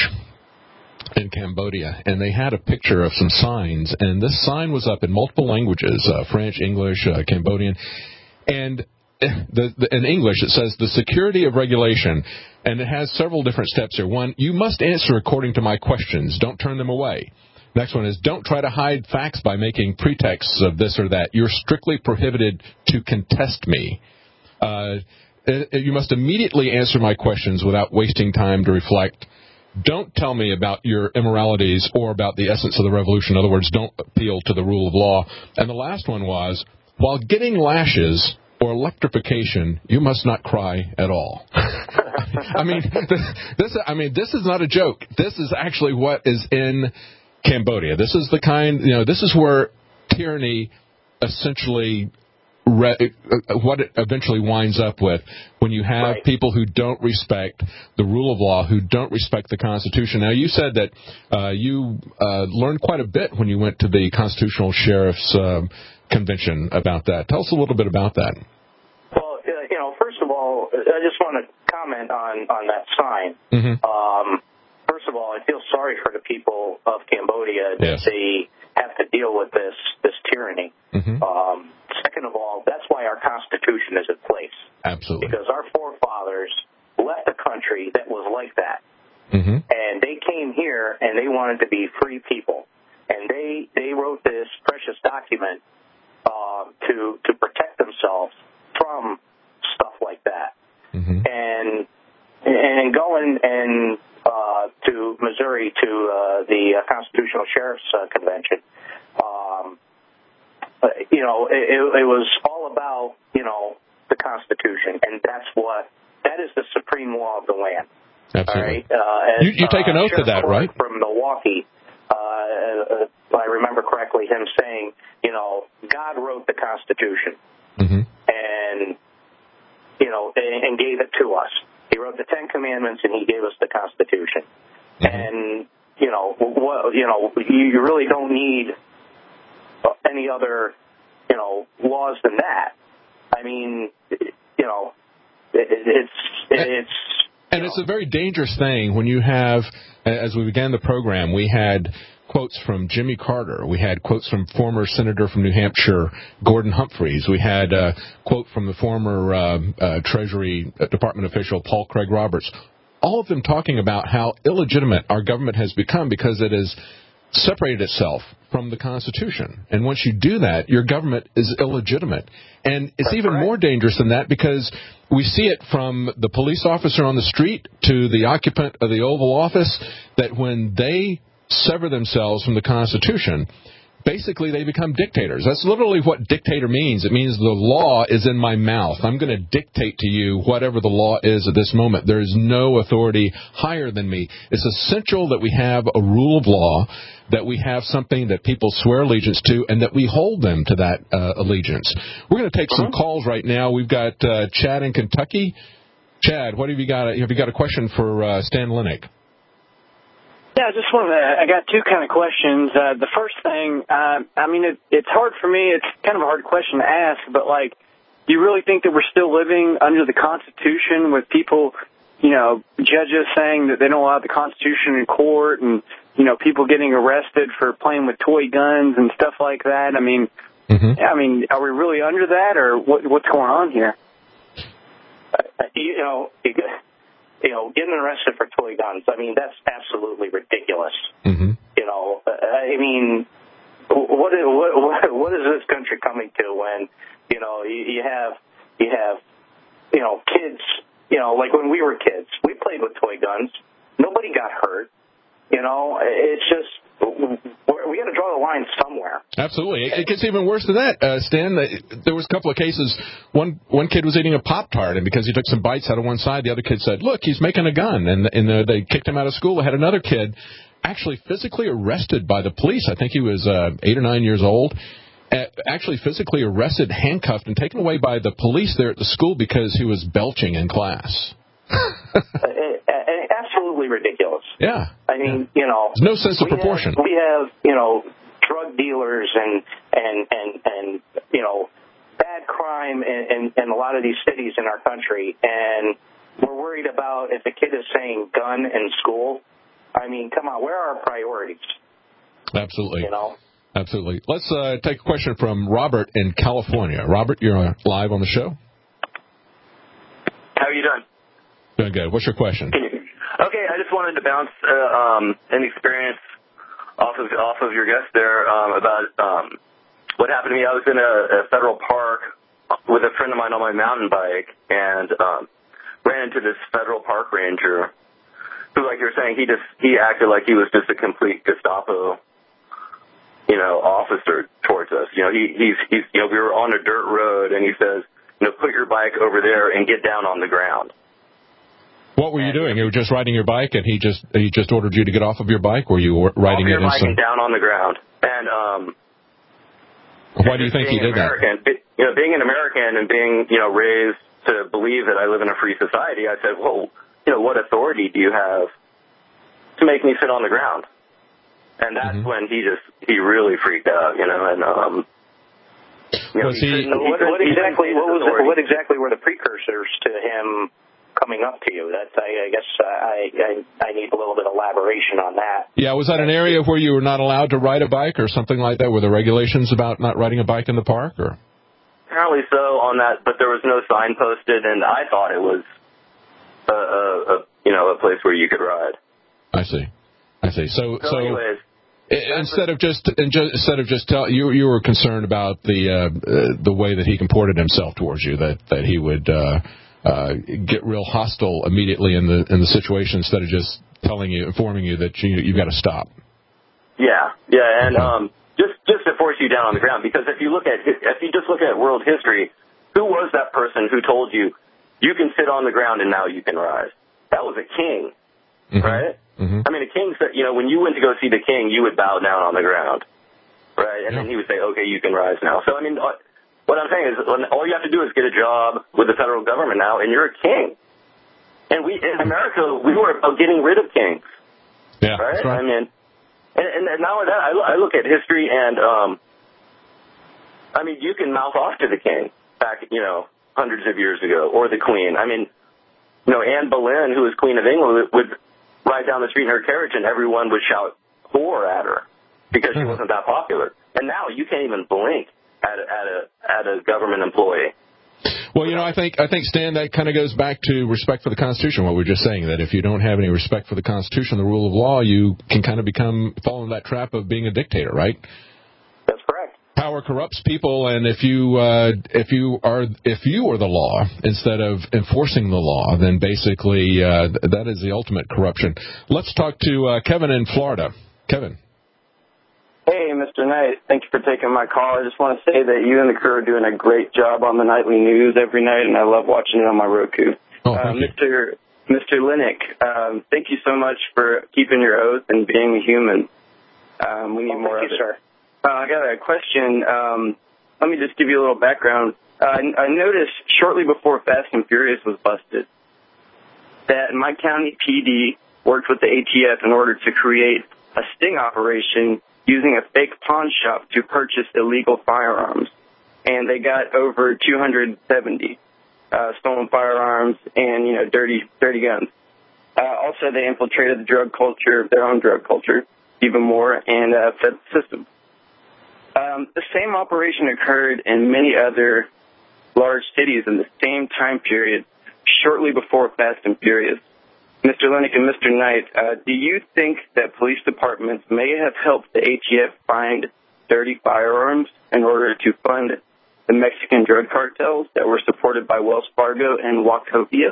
in Cambodia, and they had a picture of some signs, and this sign was up in multiple languages, uh, French, English, uh, Cambodian, and the, the, in English it says the security of regulation, and it has several different steps here. One, you must answer according to my questions. Don't turn them away. Next one is don't try to hide facts by making pretexts of this or that. You're strictly prohibited to contest me. Uh, you must immediately answer my questions without wasting time to reflect. Don't tell me about your immoralities or about the essence of the revolution. In other words, don't appeal to the rule of law. And the last one was, while getting lashes or electrification, you must not cry at all. I mean, this. I mean, this is not a joke. This is actually what is in Cambodia. This is the kind. You know, this is where tyranny essentially. Re- what it eventually winds up with when you have right. people who don't respect the rule of law, who don't respect the Constitution. Now, you said that uh, you uh, learned quite a bit when you went to the Constitutional Sheriff's uh, Convention about that. Tell us a little bit about that. Well, uh, you know, first of all, I just want to comment on, on that sign. Mm-hmm. Um, first of all, I feel sorry for the people of Cambodia that yes. they have to deal with this, this tyranny. Mm-hmm. Um, second of all, that's why our Constitution is in place. Absolutely. Because our forefathers left a country that was like that. Mm-hmm. And they came here and they wanted to be free people. And they, they wrote this precious document uh, to, to protect themselves from stuff like that. Mm-hmm. And, and going and uh, to Missouri to uh, the uh, Constitutional Sheriff's uh, Convention, um, uh, you know, it, it was all about, you know, the Constitution, and that's what, that is the supreme law of the land. Absolutely. All right? uh, as, you, you take an oath uh, to that, right? From Milwaukee, uh, I remember correctly him saying, you know, God wrote the Constitution, mm-hmm. and, you know, and, and gave it to us. He wrote the Ten Commandments, and he gave us the Constitution. Mm-hmm. And, you know, what, you know, you really don't need any other, you know, laws than that. I mean, you know, it, it's it's. And it's a very dangerous thing when you have, as we began the program, we had quotes from Jimmy Carter. We had quotes from former Senator from New Hampshire, Gordon Humphreys. We had a quote from the former uh, uh, Treasury Department official, Paul Craig Roberts. All of them talking about how illegitimate our government has become because it has separated itself from the Constitution. And once you do that, your government is illegitimate. And it's That's even right. more dangerous than that because we see it from the police officer on the street to the occupant of the Oval Office, that when they sever themselves from the Constitution, basically they become dictators. That's literally what dictator means. It means the law is in my mouth. I'm going to dictate to you whatever the law is at this moment. There is no authority higher than me. It's essential that we have a rule of law, that we have something that people swear allegiance to, and that we hold them to that uh, allegiance. We're going to take uh-huh. some calls right now. We've got uh, Chad in Kentucky. Chad, what have you got? Have you got a question for uh, Stan Linick? Yeah, I just wanted to, I got two kind of questions. Uh, the first thing, uh, I mean, it, it's hard for me. It's kind of a hard question to ask, but, like, do you really think that we're still living under the Constitution with people, you know, judges saying that they don't allow the Constitution in court and, you know, people getting arrested for playing with toy guns and stuff like that? I mean, mm-hmm. I mean, are we really under that, or what, what's going on here? Uh, you know, you know, getting arrested for toy guns, I mean, that's absolutely ridiculous. Mm-hmm. You know, I mean, what is, what, what is this country coming to when, you know, you, you have, you have, you know, kids, you know, like when we were kids, we played with toy guns. Nobody got hurt. You know, it's just, we got to draw the line somewhere. Absolutely. It gets even worse than that, uh, Stan. There was a couple of cases. One one kid was eating a Pop-Tart, and because he took some bites out of one side, the other kid said, look, he's making a gun. And, and uh, they kicked him out of school. They had another kid actually physically arrested by the police. I think he was uh, eight or nine years old. Actually physically arrested, handcuffed, and taken away by the police there at the school because he was belching in class. Absolutely ridiculous. Yeah. I mean, you know, there's no sense of we proportion. Have, we have, you know, drug dealers and and and and you know, bad crime in, in, in a lot of these cities in our country, and we're worried about if a kid is saying gun in school. I mean, come on, where are our priorities? Absolutely. You know. Absolutely. Let's uh, take a question from Robert in California. Robert, you're live on the show. How are you doing? Doing good. What's your question? Okay, I just wanted to bounce uh, um, an experience off of off of your guest there um, about um, what happened to me. I was in a, a federal park with a friend of mine on my mountain bike and um, ran into this federal park ranger who, like you were saying, he just he acted like he was just a complete Gestapo, you know, officer towards us. You know, he he's he's you know we were on a dirt road and he says, you know, put your bike over there and get down on the ground. What were you doing? You were just riding your bike, and he just he just ordered you to get off of your bike, or you were riding off your it? Bike and down on the ground. And um, why do you think he did American, that? You know, being an American and being you know raised to believe that I live in a free society, I said, well, you know, what authority do you have to make me sit on the ground? And that's mm-hmm. when he just he really freaked out, you know, and um. You know, was he? he, he what, what exactly? What was? The, what exactly were the precursors to him coming up to you? That's, I, I guess, uh, I, I I need a little bit of elaboration on that. Yeah, was that an area where you were not allowed to ride a bike or something like that? Were there regulations about not riding a bike in the park, or? Apparently so on that, but there was no sign posted, and I thought it was a, a, a you know a place where you could ride. I see, I see. So so. so Anyways, Instead of just instead of just tell you you were concerned about the uh, uh, the way that he comported himself towards you, that that he would uh, uh, get real hostile immediately in the in the situation instead of just telling you, informing you that you you got to stop. Yeah, yeah, and um, just just to force you down on the ground, because if you look at if you just look at world history, who was that person who told you you can sit on the ground and now you can rise? That was a king, mm-hmm. right? Mm-hmm. I mean, a king said, you know, when you went to go see the king, you would bow down on the ground, right? And yeah. then he would say, okay, you can rise now. So, I mean, what I'm saying is all you have to do is get a job with the federal government now, and you're a king. And we, in America, we were about getting rid of kings, yeah, right? That's right? I mean, and, and not only that, I, I look at history, and, um, I mean, you can mouth off to the king back, you know, hundreds of years ago, or the queen. I mean, you know, Anne Boleyn, who was queen of England, would ride down the street in her carriage and everyone would shout whore at her because she wasn't that popular. And now you can't even blink at a, at a, at a government employee. Well, you know, I think, I think Stan, that kind of goes back to respect for the Constitution, what we were just saying, that if you don't have any respect for the Constitution, the rule of law, you can kind of become, fall into that trap of being a dictator, right? That's correct. Power corrupts people, and if you uh, if you are if you are the law instead of enforcing the law, then basically uh, that is the ultimate corruption. Let's talk to uh, Kevin in Florida. Kevin. Hey, Mister Knight. Thank you for taking my call. I just want to say that you and the crew are doing a great job on the nightly news every night, and I love watching it on my Roku. Oh, uh, Mister Mister Linick, um, thank you so much for keeping your oath and being a human. Um, we need oh, more thank of you, it. Sir. Uh, I got a question. Um, let me just give you a little background. Uh, I noticed shortly before Fast and Furious was busted that my county P D worked with the A T F in order to create a sting operation using a fake pawn shop to purchase illegal firearms. And they got over two hundred seventy uh, stolen firearms and, you know, dirty dirty guns. Uh, also, they infiltrated the drug culture, their own drug culture, even more, and uh, fed the system. Um, the same operation occurred in many other large cities in the same time period, shortly before Fast and Furious. Mister Lennick and Mister Knight, uh, do you think that police departments may have helped the A T F find dirty firearms in order to fund the Mexican drug cartels that were supported by Wells Fargo and Wachovia?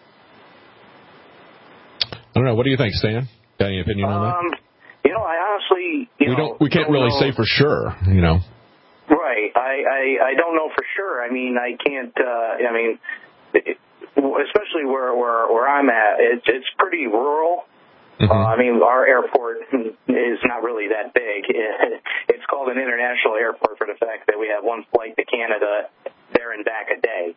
I don't know. What do you think, Stan? Got any opinion on that? Um, you know, I honestly, you we know, don't. We can't don't really know. say for sure. You know. Right. I, I I don't know for sure. I mean, I can't. Uh, I mean, it, especially where where where I'm at, it's it's pretty rural. Mm-hmm. Uh, I mean, our airport is not really that big. It's called an international airport for the fact that we have one flight to Canada there and back a day.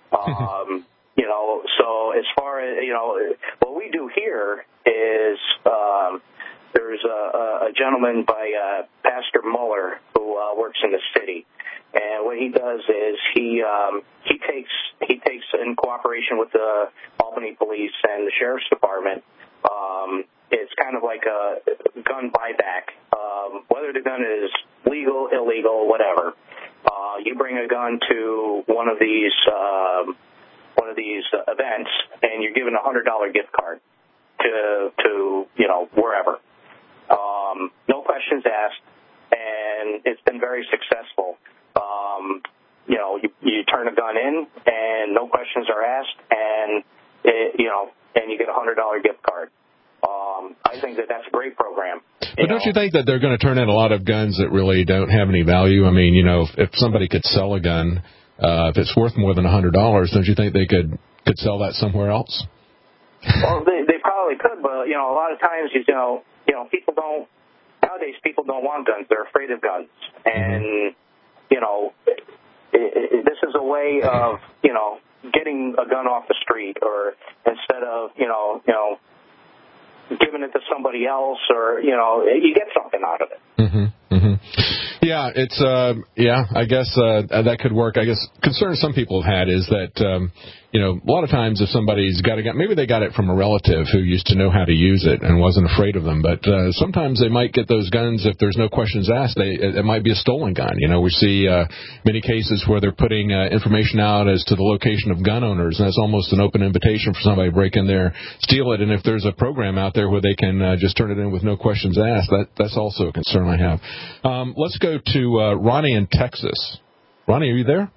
Um, you know, so as far as, you know, what we do here is um, there's a, a gentleman by uh, Pastor Muller who uh, works in the city. And what he does is he um, he takes he takes in cooperation with the Albany Police and the Sheriff's Department. Um, it's kind of like a gun buyback. Um, whether the gun is legal, illegal, whatever, uh, you bring a gun to one of these um, one of these uh, events, and you're given a hundred dollar gift card to to you know wherever. Um, no questions asked, and it's been very successful. Um, you know, you, you turn a gun in, and no questions are asked, and it, you know, and you get a hundred dollar gift card. Um, I think that that's a great program. But don't you think that they're going to turn in a lot of guns that really don't have any value? I mean, you know, if, if somebody could sell a gun, uh, if it's worth more than a hundred dollars, don't you think they could could sell that somewhere else? Well, they, they probably could, but you know, a lot of times, you know, you know, people don't nowadays. People don't want guns; they're afraid of guns, and mm-hmm. you know, it, it, this is a way of you know getting a gun off the street, or instead of you know, you know. giving it to somebody else, or you know, you get something out of it. Mm-hmm, mm-hmm. Yeah, it's uh, yeah. I guess uh, that could work. I guess concern some people have had is that um, you know a lot of times if somebody's got a gun, maybe they got it from a relative who used to know how to use it and wasn't afraid of them. But uh, sometimes they might get those guns if there's no questions asked. They it, it might be a stolen gun. You know, we see uh, many cases where they're putting uh, information out as to the location of gun owners, and that's almost an open invitation for somebody to break in there, steal it. And if there's a program out there where they can uh, just turn it in with no questions asked, that that's also a concern I have. Um, let's go to uh, Ronnie in Texas. Ronnie, are you there?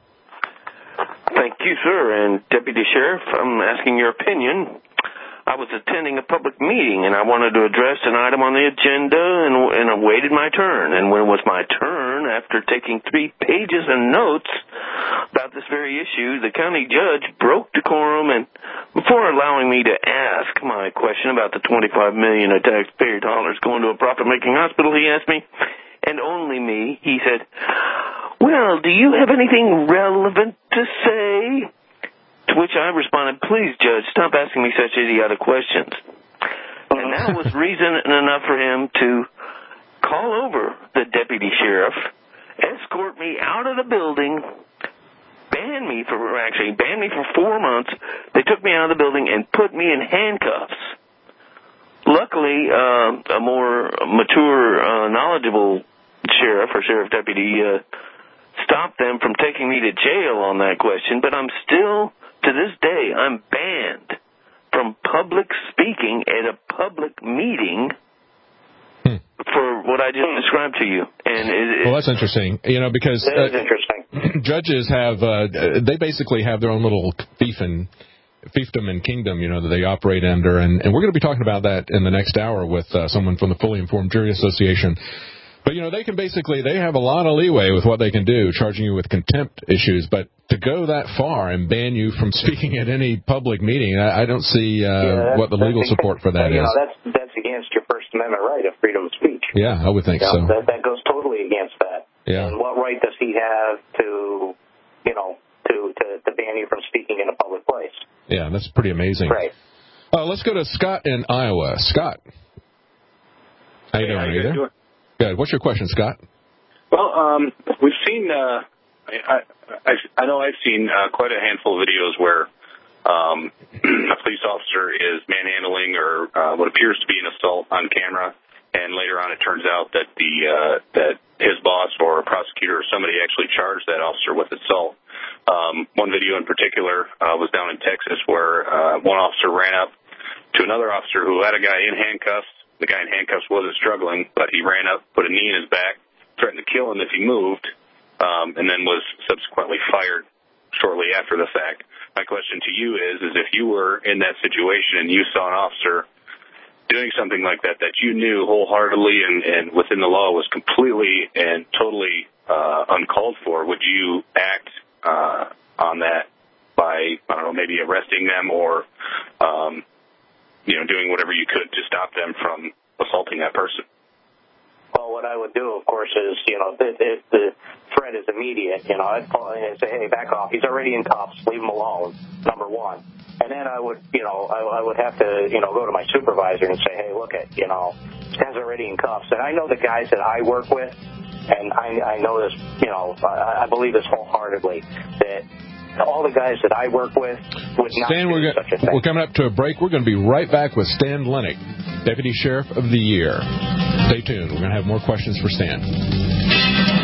Thank you, sir. And Deputy Sheriff, I'm asking your opinion. I was attending a public meeting, and I wanted to address an item on the agenda, and, and I waited my turn. And when it was my turn, after taking three pages of notes about this very issue, the county judge broke decorum, and before allowing me to ask my question about the twenty-five million dollars of taxpayer dollars going to a profit-making hospital, he asked me, and only me, he said, well, do you have anything relevant to say? To which I responded, please, Judge, stop asking me such idiotic questions. And that was reason enough for him to call over the deputy sheriff, escort me out of the building, ban me for, actually, ban me for four months. They took me out of the building and put me in handcuffs. Luckily, uh, a more mature, uh, knowledgeable sheriff or sheriff deputy uh, stopped them from taking me to jail on that question, but I'm still, to this day, I'm banned from public speaking at a public meeting hmm. for what I just described to you. And it, well, that's interesting, you know, because that is uh, interesting. Judges have, uh, they basically have their own little thief and fiefdom and kingdom, you know, that they operate under, and, and we're going to be talking about that in the next hour with uh, someone from the Fully Informed Jury Association. But, you know, they can basically, they have a lot of leeway with what they can do, charging you with contempt issues. But to go that far and ban you from speaking at any public meeting, I, I don't see uh, yeah, what the legal support for that you is. Know, that's, that's against your First Amendment right of freedom of speech. Yeah, I would think you know, so. That, that goes totally against that. Yeah. And what right does he have to, you know, to, to, to ban you from speaking in a public place? Yeah, that's pretty amazing. Right. Uh, let's go to Scott in Iowa. Scott. How you hey, doing? how Are you you there? Doing? Good. What's your question, Scott? Well, um, we've seen, uh, I, I, I know I've seen uh, quite a handful of videos where um, a police officer is manhandling or uh, what appears to be an assault on camera, and later on it turns out that the uh, that his boss or a prosecutor or somebody actually charged that officer with assault. Um, one video in particular uh, was down in Texas where uh, one officer ran up to another officer who had a guy in handcuffs. The guy in handcuffs wasn't struggling, but he ran up, put a knee in his back, threatened to kill him if he moved, um, and then was subsequently fired shortly after the fact. My question to you is, is if you were in that situation and you saw an officer doing something like that, that you knew wholeheartedly and, and within the law was completely and totally uh, uncalled for, would you act uh, on that by, I don't know, maybe arresting them or, um, you know, doing whatever you could to stop them from assaulting that person? Well, what I would do, of course, is, you know, if, if the threat is immediate, you know, I'd call in and say, hey, back off. He's already in cuffs. Leave him alone, number one. And then I would, you know, I, I would have to, you know, go to my supervisor and say, hey, look at, you know, this guy's already in cuffs. And I know the guys that I work with, and I, I know this, you know, I, I believe this wholeheartedly, that all the guys that I work with would not Stan, do we're such a thing. We're coming up to a break. We're going to be right back with Stan Lennick, Deputy Sheriff of the Year. Stay tuned. We're going to have more questions for Stan.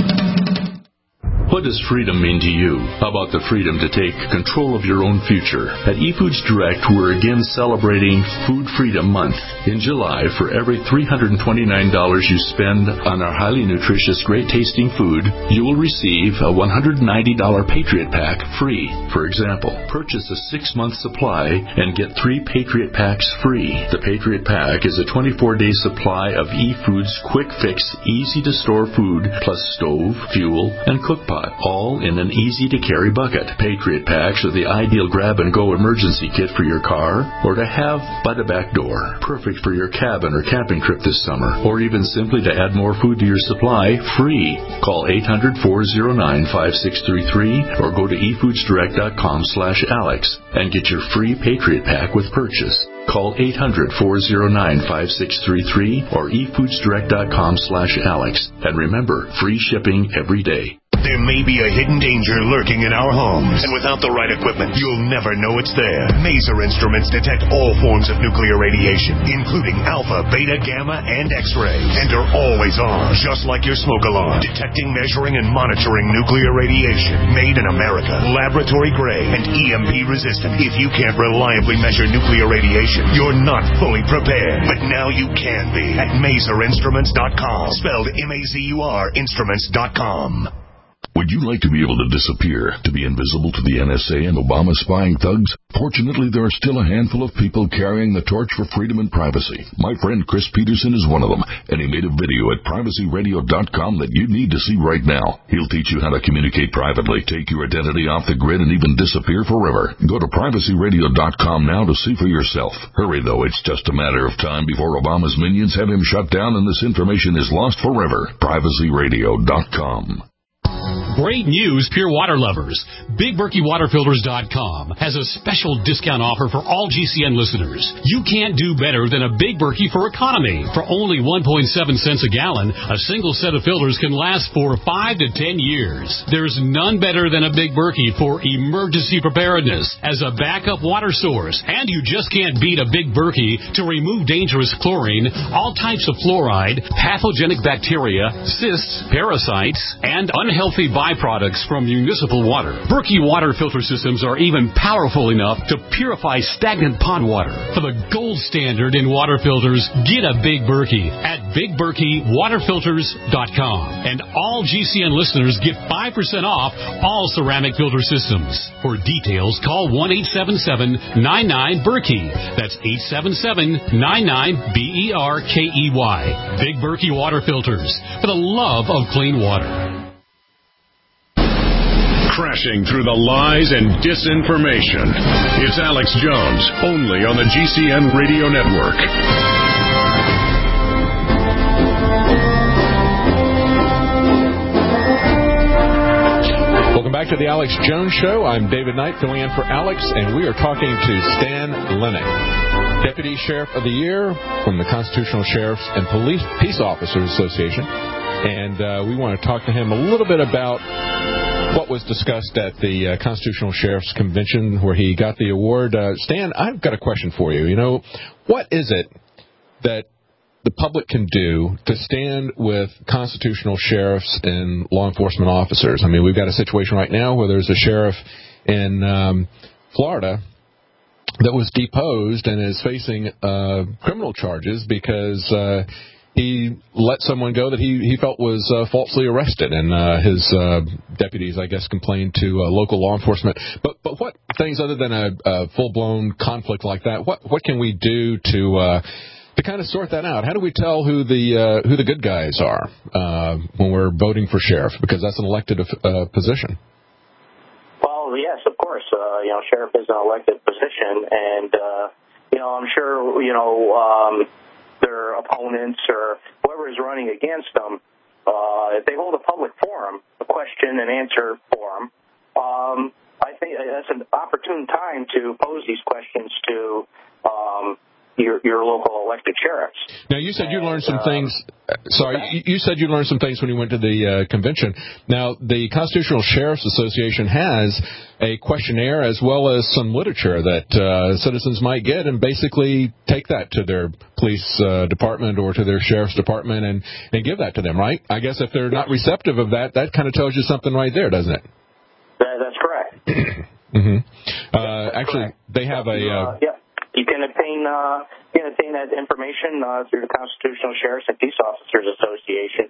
What does freedom mean to you? How about the freedom to take control of your own future? At eFoods Direct, we're again celebrating Food Freedom Month. In July, for every three hundred twenty-nine dollars you spend on our highly nutritious, great-tasting food, you will receive a one hundred ninety dollars Patriot Pack free. For example, purchase a six-month supply and get three Patriot Packs free. The Patriot Pack is a twenty-four day supply of eFoods quick-fix, easy-to-store food, plus stove, fuel, and cook pot, all in an easy-to-carry bucket. Patriot Packs are the ideal grab-and-go emergency kit for your car or to have by the back door. Perfect for your cabin or camping trip this summer, or even simply to add more food to your supply, free. Call eight hundred, four oh nine, five six three three or go to efoodsdirect.com slash Alex and get your free Patriot Pack with purchase. Call eight hundred, four oh nine, five six three three or efoodsdirect.com slash Alex. And remember, free shipping every day. There may be a hidden danger lurking in our homes, and without the right equipment, you'll never know it's there. Maser Instruments detect all forms of nuclear radiation, including alpha, beta, gamma, and X-ray, and are always on, just like your smoke alarm, detecting, measuring, and monitoring nuclear radiation. Made in America, laboratory grade, and E M P resistant. If you can't reliably measure nuclear radiation, you're not fully prepared. But now you can be at maser instruments dot com, spelled M A Z U R instruments dot com. Would you like to be able to disappear, to be invisible to the N S A and Obama spying thugs? Fortunately, there are still a handful of people carrying the torch for freedom and privacy. My friend Chris Peterson is one of them, and he made a video at privacy radio dot com that you need to see right now. He'll teach you how to communicate privately, take your identity off the grid, and even disappear forever. Go to privacy radio dot com now to see for yourself. Hurry, though. It's just a matter of time before Obama's minions have him shut down and this information is lost forever. privacy radio dot com. Great news, Pure Water lovers. Big Berkey Water Filters dot com has a special discount offer for all G C N listeners. You can't do better than a Big Berkey for economy. For only one point seven cents a gallon, a single set of filters can last for five to ten years. There's none better than a Big Berkey for emergency preparedness as a backup water source. And you just can't beat a Big Berkey to remove dangerous chlorine, all types of fluoride, pathogenic bacteria, cysts, parasites, and unhealthy byproducts from municipal water. Berkey water filter systems are even powerful enough to purify stagnant pond water. For the gold standard in water filters, get a Big Berkey at Big Berkey Water Filters dot com. And all G C N listeners get five percent off all ceramic filter systems. For details, call one eight seven seven, nine nine, Berkey. That's eight seven seven, nine nine, B E R K E Y. Big Berkey Water Filters, for the love of clean water. Crashing through the lies and disinformation. It's Alex Jones, only on the G C N Radio Network. Welcome back to the Alex Jones Show. I'm David Knight, filling in for Alex, and we are talking to Stan Lennick, Deputy Sheriff of the Year from the Constitutional Sheriffs and Police Peace Officers Association. And uh, we want to talk to him a little bit about what was discussed at the uh, Constitutional Sheriff's Convention where he got the award. Uh, Stan, I've got a question for you. You know, what is it that the public can do to stand with constitutional sheriffs and law enforcement officers? I mean, we've got a situation right now where there's a sheriff in um, Florida that was deposed and is facing uh, criminal charges because uh, he let someone go that he, he felt was uh, falsely arrested, and uh, his uh, deputies, I guess, complained to uh, local law enforcement. But but what things other than a, a full-blown conflict like that? What what can we do to uh, to kind of sort that out? How do we tell who the uh, who the good guys are uh, when we're voting for sheriff? Because that's an elected uh, position. Well, yes, of course. Uh, you know, sheriff is an elected position, and uh, you know, I'm sure you know um, their opponents or whoever is running against them. Uh, if they hold a public forum, a question and answer forum, um, I think that's an opportune time to pose these questions to um, your, your local elected sheriffs. Now, you said you and, learned some uh, things. Sorry, you, you said you learned some things when you went to the uh, convention. Now, the Constitutional Sheriff's Association has a questionnaire as well as some literature that uh, citizens might get and basically take that to their police uh, department or to their sheriff's department and, and give that to them, right? I guess if they're not receptive of that, that kind of tells you something right there, doesn't it? That, that's correct. mm-hmm. uh, actually, correct. They have a... Uh, uh, yeah. You can obtain uh, you can obtain that information uh, through the Constitutional Sheriffs and Peace Officers Association.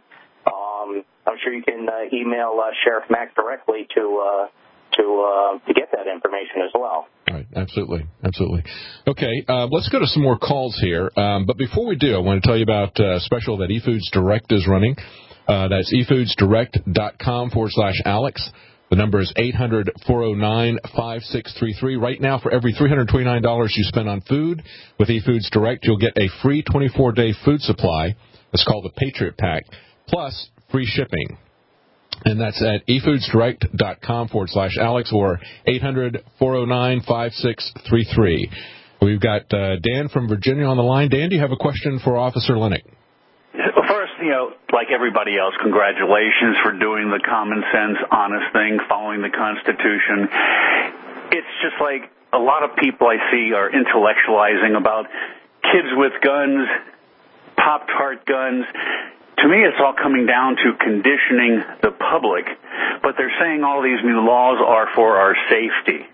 Um, I'm sure you can uh, email uh, Sheriff Mack directly to uh, to uh, to get that information as well. Right, absolutely, absolutely. Okay, uh, let's go to some more calls here. Um, but before we do, I want to tell you about a special that eFoods Direct is running. Uh, that's efoodsdirect.com forward slash Alex. The number is eight hundred, four oh nine, five six three three. Right now, for every three hundred twenty-nine dollars you spend on food with eFoods Direct, you'll get a free twenty-four day food supply. It's called the Patriot Pack, plus free shipping. And that's at efoodsdirect.com forward slash Alex or eight hundred, four oh nine, five six three three. We've got uh, Dan from Virginia on the line. Dan, do you have a question for Officer Lennick? Well, first, you know, like everybody else, congratulations for doing the common sense, honest thing, following the Constitution. It's just like a lot of people I see are intellectualizing about kids with guns, Pop-Tart guns. To me, it's all coming down to conditioning the public, but they're saying all these new laws are for our safety.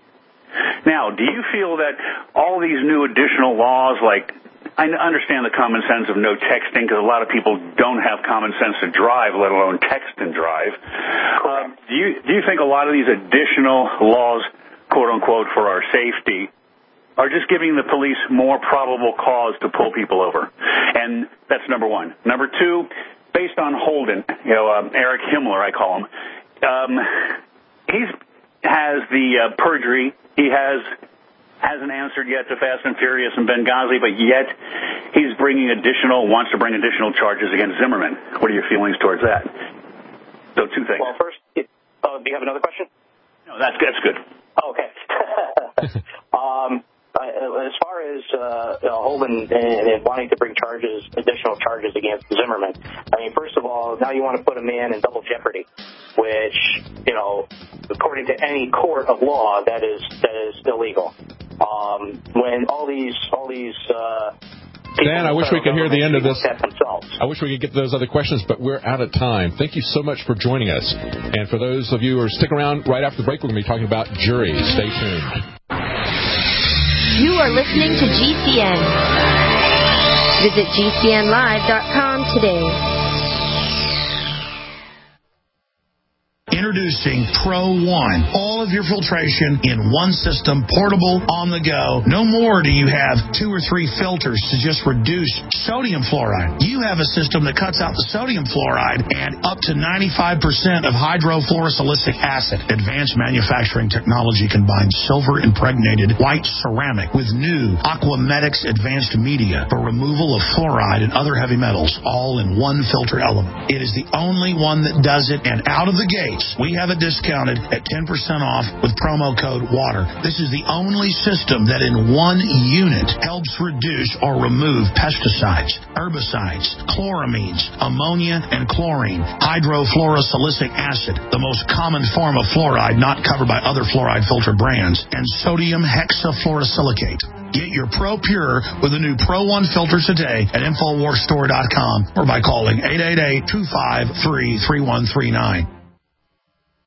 Now, do you feel that all these new additional laws, like I understand the common sense of no texting because a lot of people don't have common sense to drive, let alone text and drive. Um, do you do you think a lot of these additional laws, quote unquote, for our safety, are just giving the police more probable cause to pull people over? And that's number one. Number two, based on Holden, you know, um, Eric Himmler, I call him. Um, he's has the uh, perjury. He has. hasn't answered yet to Fast and Furious and Benghazi, but yet he's bringing additional, wants to bring additional charges against Zimmerman. What are your feelings towards that? So two things. Well, first, uh, do you have another question? No, that's, that's good. Oh, okay. um, as far as uh, Holden and, and wanting to bring charges, additional charges against Zimmerman, I mean, first of all, now you want to put a man in double jeopardy, which, you know, according to any court of law, that is that is illegal. Um, when all these, all these, uh, Dan, I wish we could hear the end of this. I wish we could get to those other questions, but we're out of time. Thank you so much for joining us. And for those of you who are sticking around right after the break, we're going to be talking about juries. Stay tuned. You are listening to G C N. Visit G C N live dot com today. Introducing Pro One. All of your filtration in one system, portable, on the go. No more do you have two or three filters to just reduce sodium fluoride. You have a system that cuts out the sodium fluoride and up to ninety-five percent of hydrofluorosilicic acid. Advanced manufacturing technology combines silver-impregnated white ceramic with new Aquamedics advanced media for removal of fluoride and other heavy metals, all in one filter element. It is the only one that does it, and out of the gate, we have it discounted at ten percent off with promo code WATER. This is the only system that in one unit helps reduce or remove pesticides, herbicides, chloramines, ammonia, and chlorine, hydrofluorosilicic acid, the most common form of fluoride not covered by other fluoride filter brands, and sodium hexafluorosilicate. Get your Pro Pure with the new Pro One filter today at infowars store dot com or by calling eight eight eight, two five three, three one three nine.